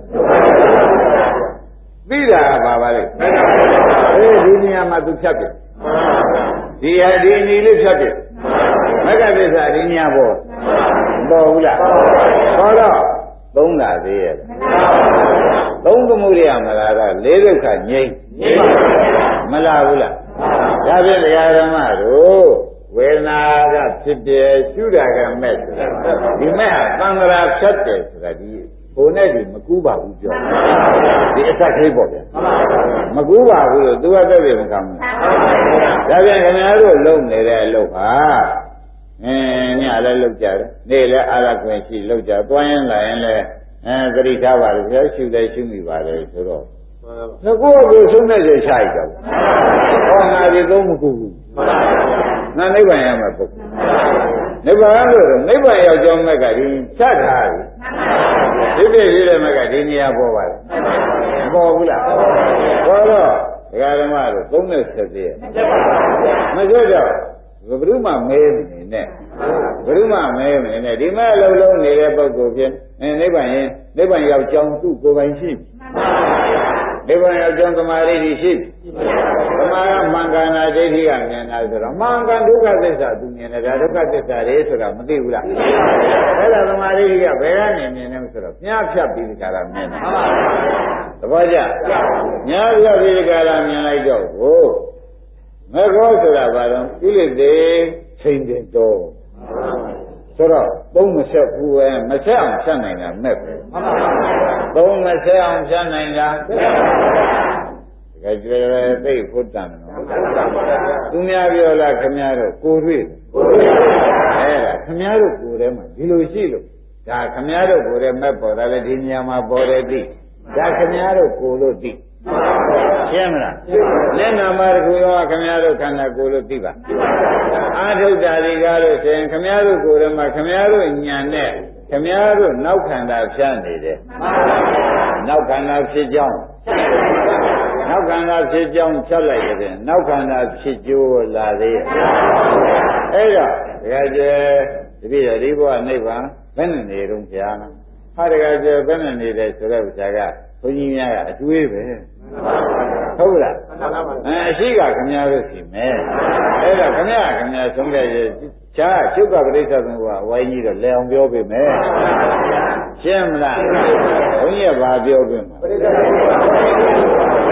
သိတာကပါလေဒီနေရာမှာသူဖြတ်ပြဒီဟာဒီနီလေးဖြတ်ပြမဂ္ဂသစ္စာဒီနေရာပေါ်ဘူးလားဟောတော့သုံးတာသေးရဲ့သုံးသမှုရမလားကလေးဒုက္ခငြိမ့်မလားဘူးလားဒါဖြင့်တရားဓမ္မတို့ဝေဒနာကဖြစ်တယ်ရှုတာကမဲ့ဆိုတာဒီမဲ့ဟာသံဃာဖြတ်တယ်ဆိုတာဒီဘုံနဲ့ဒီမကူးပါဘူးပြောဒီအဆက်သေးပေါ့ဗျာမကူးပါဘူးလို့သူကသက်ပြေမကမ်းဘူးဒါဖြင့်ခင်ဗျားတို့လုံနေတဲ့အလုပ်ဟာညလည်းလောက်ကြတယ်နေ့လည်းအာရခွင့်ရှိလောက်ကြသွားရင်လာရင်လည်းသတိထားပါလို့ပြောရှုတယ်ရှုမိပါတယ်ဆိုတော့ငါကိုယ်ဆုံးတဲ့ချက်ချလိုက်တော့ဟောငါဒီသုံးမကူဘူးငါနိဗ္ဗာန်ရမှာပုဂ္ဂိုလ်နိဗ္ဗာန်လို့နိဗ္ဗာန်ရောက်ကြောင်းမဲ့ကဒီချထားပြီဒီပြည့်တဲ့မဲ့ကဒီနေရာပေါ်ပါတယ်မပေါ်ဘူးလားပေါ်တော့ဒကာဓမ္မတို့သုံးတဲ့ဆက်သေးရဲ့မကြတော့ဘယ်သူမှမဲမနေနဲ့ဘယ်သူမှမဲမနေနဲ့ဒီမဲ့အလုံးလုံးနေတဲ့ပုဂ္ဂိုလ်ဖြင့်နိဗ္ဗာန်ရောက်ကြောင်းသူ့ကိုယ်ပိုင်ရှိနိဗ္ဗာန်ရောက်ကြောင်းသမာဓိရှိသမာဓိမှန်ကန်တာဒိဋ္ဌိကမြင်တာဆိုတော့မှန်ကန်ဒုက္ခသစ္စာသူမြင်တယ်ဒါဒုက္ခသစ္စာတွေဆိုတာမသိဘူးလားအဲ့ဒါသမာဓိကဘယ်ကနေမြင်လဲဆိုတော့မြားဖြတ်ပြီးဒီကရာမြင်တယ်သဘောကျမြားဖြတ်ပြီးဒီကရာမြင်လိုက်တော့ကိုမေခောဆိုတာဘာလို့ကိလေသာချိန်တယ်တော့ဆိုတော့သုံးမဆက်ဘူးပဲမဆက်အောင်ဖြတ်နိုင်တာမဲ့ပဲသုံးမဆက်အောင်ဖြတ်နိုင်တာတကယ်ကြွယ်သိဖို့တန်နော်သူများပြောလားခမည်းတော်ကိုတွေ့အဲ့ဒါခမည်းတော်ကိုယ်ထဲမှာဒီလိုရှိလို့ဒါခမည်းတော်ကိုယ်ထဲမဲ့ပေါ်တာလေဒီနေရာမှာပေါ်တယ်သိဒါခမည်းတော်ကိုယ်လို့သိရှင်းမလားလက်နာမတကူရောခမည်းတော်ခန္ဓာကိုယ်လို့သိပါအာထုဒ္ဓရိကားလို့ဆိုရင်ခမည်းတော်ကိုယ်ထဲမှာခမည်းတော်ညံနဲ့ခမည်းတော်နောက်ခန္ဓာဖြတ်နေတယ်နောက်ခန္ဓာဖြစ်ကြောင်းနောက်ခန္ဓာဖြစ်ကြောင်းဖြတ်လိုက်တဲ့နောက်ခန္ဓာဖြစ်ကျိုးလာသေးရဲ့အဲ့တော့တကယ်ကျတပည့်တော်ဒီဘဝနိဗ္ဗာန်ဘယ်နဲ့နေတော့ဘုရားဟာတကယ်ကျဘယ်နဲ့နေတယ်ဆိုတဲ့ဥစ္စာကဘုန်းကြီးများကအတွေးပဲဟုတ်လားအရှိကခမည်းတော်ရှိမယ်အဲ့ဒါခမည်းဆုံးတဲ့ချာချုပ်ကပရိစ္ဆေသမုပ္ပါဝိုင်းကြီးတော့လဲအောင်ပြောပေးမယ်ရှင်းမလားဘုန်းကြီးကဘာပြောပေးမှာပရိစ္ဆေသမုပ္ပါ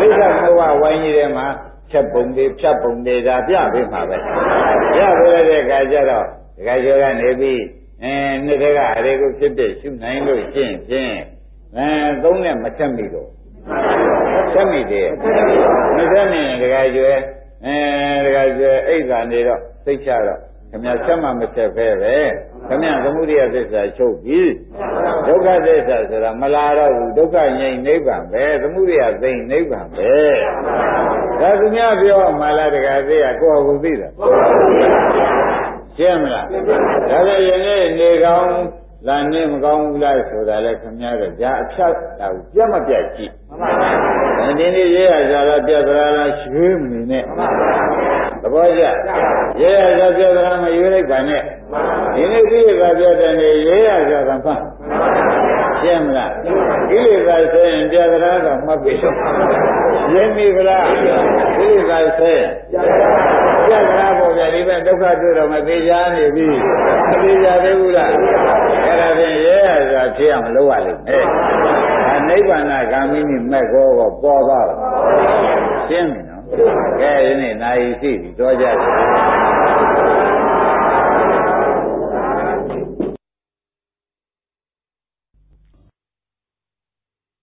ချက်ပုံတွေဖြတ်ပုံတွေဒါပြပေးမှာပဲပြပေးလိုက်တဲ့အခါကျတော့ဒကာကျော်ကနေပြီးနှစ်တကအရေကိုဖြစ်ဖြစ်ရှုနိုင်လို့ရှင်းဖြင့်သုံးနဲ့မချက်မိတော့ချက်မိတယ်မချက်မိရင်ဒကာကျော်ဒကာကျော်အိတ်ကနေတော့သိချတော့ခင်ဗျာချက်မှမချက်ဖဲပဲခင်ဗျာသမုဒိယသစ္စာချုပ်ပြီဒုက္ခသစ္စာဆိုတာမလာတော့ဘူးဒုက္ခငြိမ်းနိဗ္ဗာန်ပဲသမုဒိယသိမ့်နိဗ္ဗာန်ပဲဒါသူများပြောမှလားတကယ်သိရကိုယ့်ကိုသိတာရှင်းမလားဒါကြရင်နေကောင်းလာနေမကောင်းဘူးလားဆိုတာလေခင်ဗျားတို့ဒါအဖြတ်တော့ပြတ်မပြတ်ကြည့်ဒီနေ့ရေးရကြလားပြတ်သလားရွှေမနေနဲ့သဘောကျရေးရကြပြတ်သလားမရွေးလိုက်ပါနဲ့ဒီနေ့ကိလေသာပြတ်တဲ့နေ့ရေးရကြတာမှရှင်းမလားကိလေသာဆိုရင်ပြတ်သလားတော့မှတ်ပြီရှင်းပြီဗလားကိလေသာဆိုရင်ပြတ်သလားပေါ့ဗျာဒီဘက်ဒုက္ခတွေ့တော့မသေးချာနေပြီမသေးချာသေးဘူးလားအဲ့ဒါဖြင့်ရေးရကြဖြစ်အောင်လုပ်ရလိမ့်မယ်ဒါနိဗ္ဗာန်ဂามိနိမဲ့ကောပေါ်သွားတာရှင်းပြီနော်ကဲဒီနေ့နာယီရှိပြီတော့ကြတယ်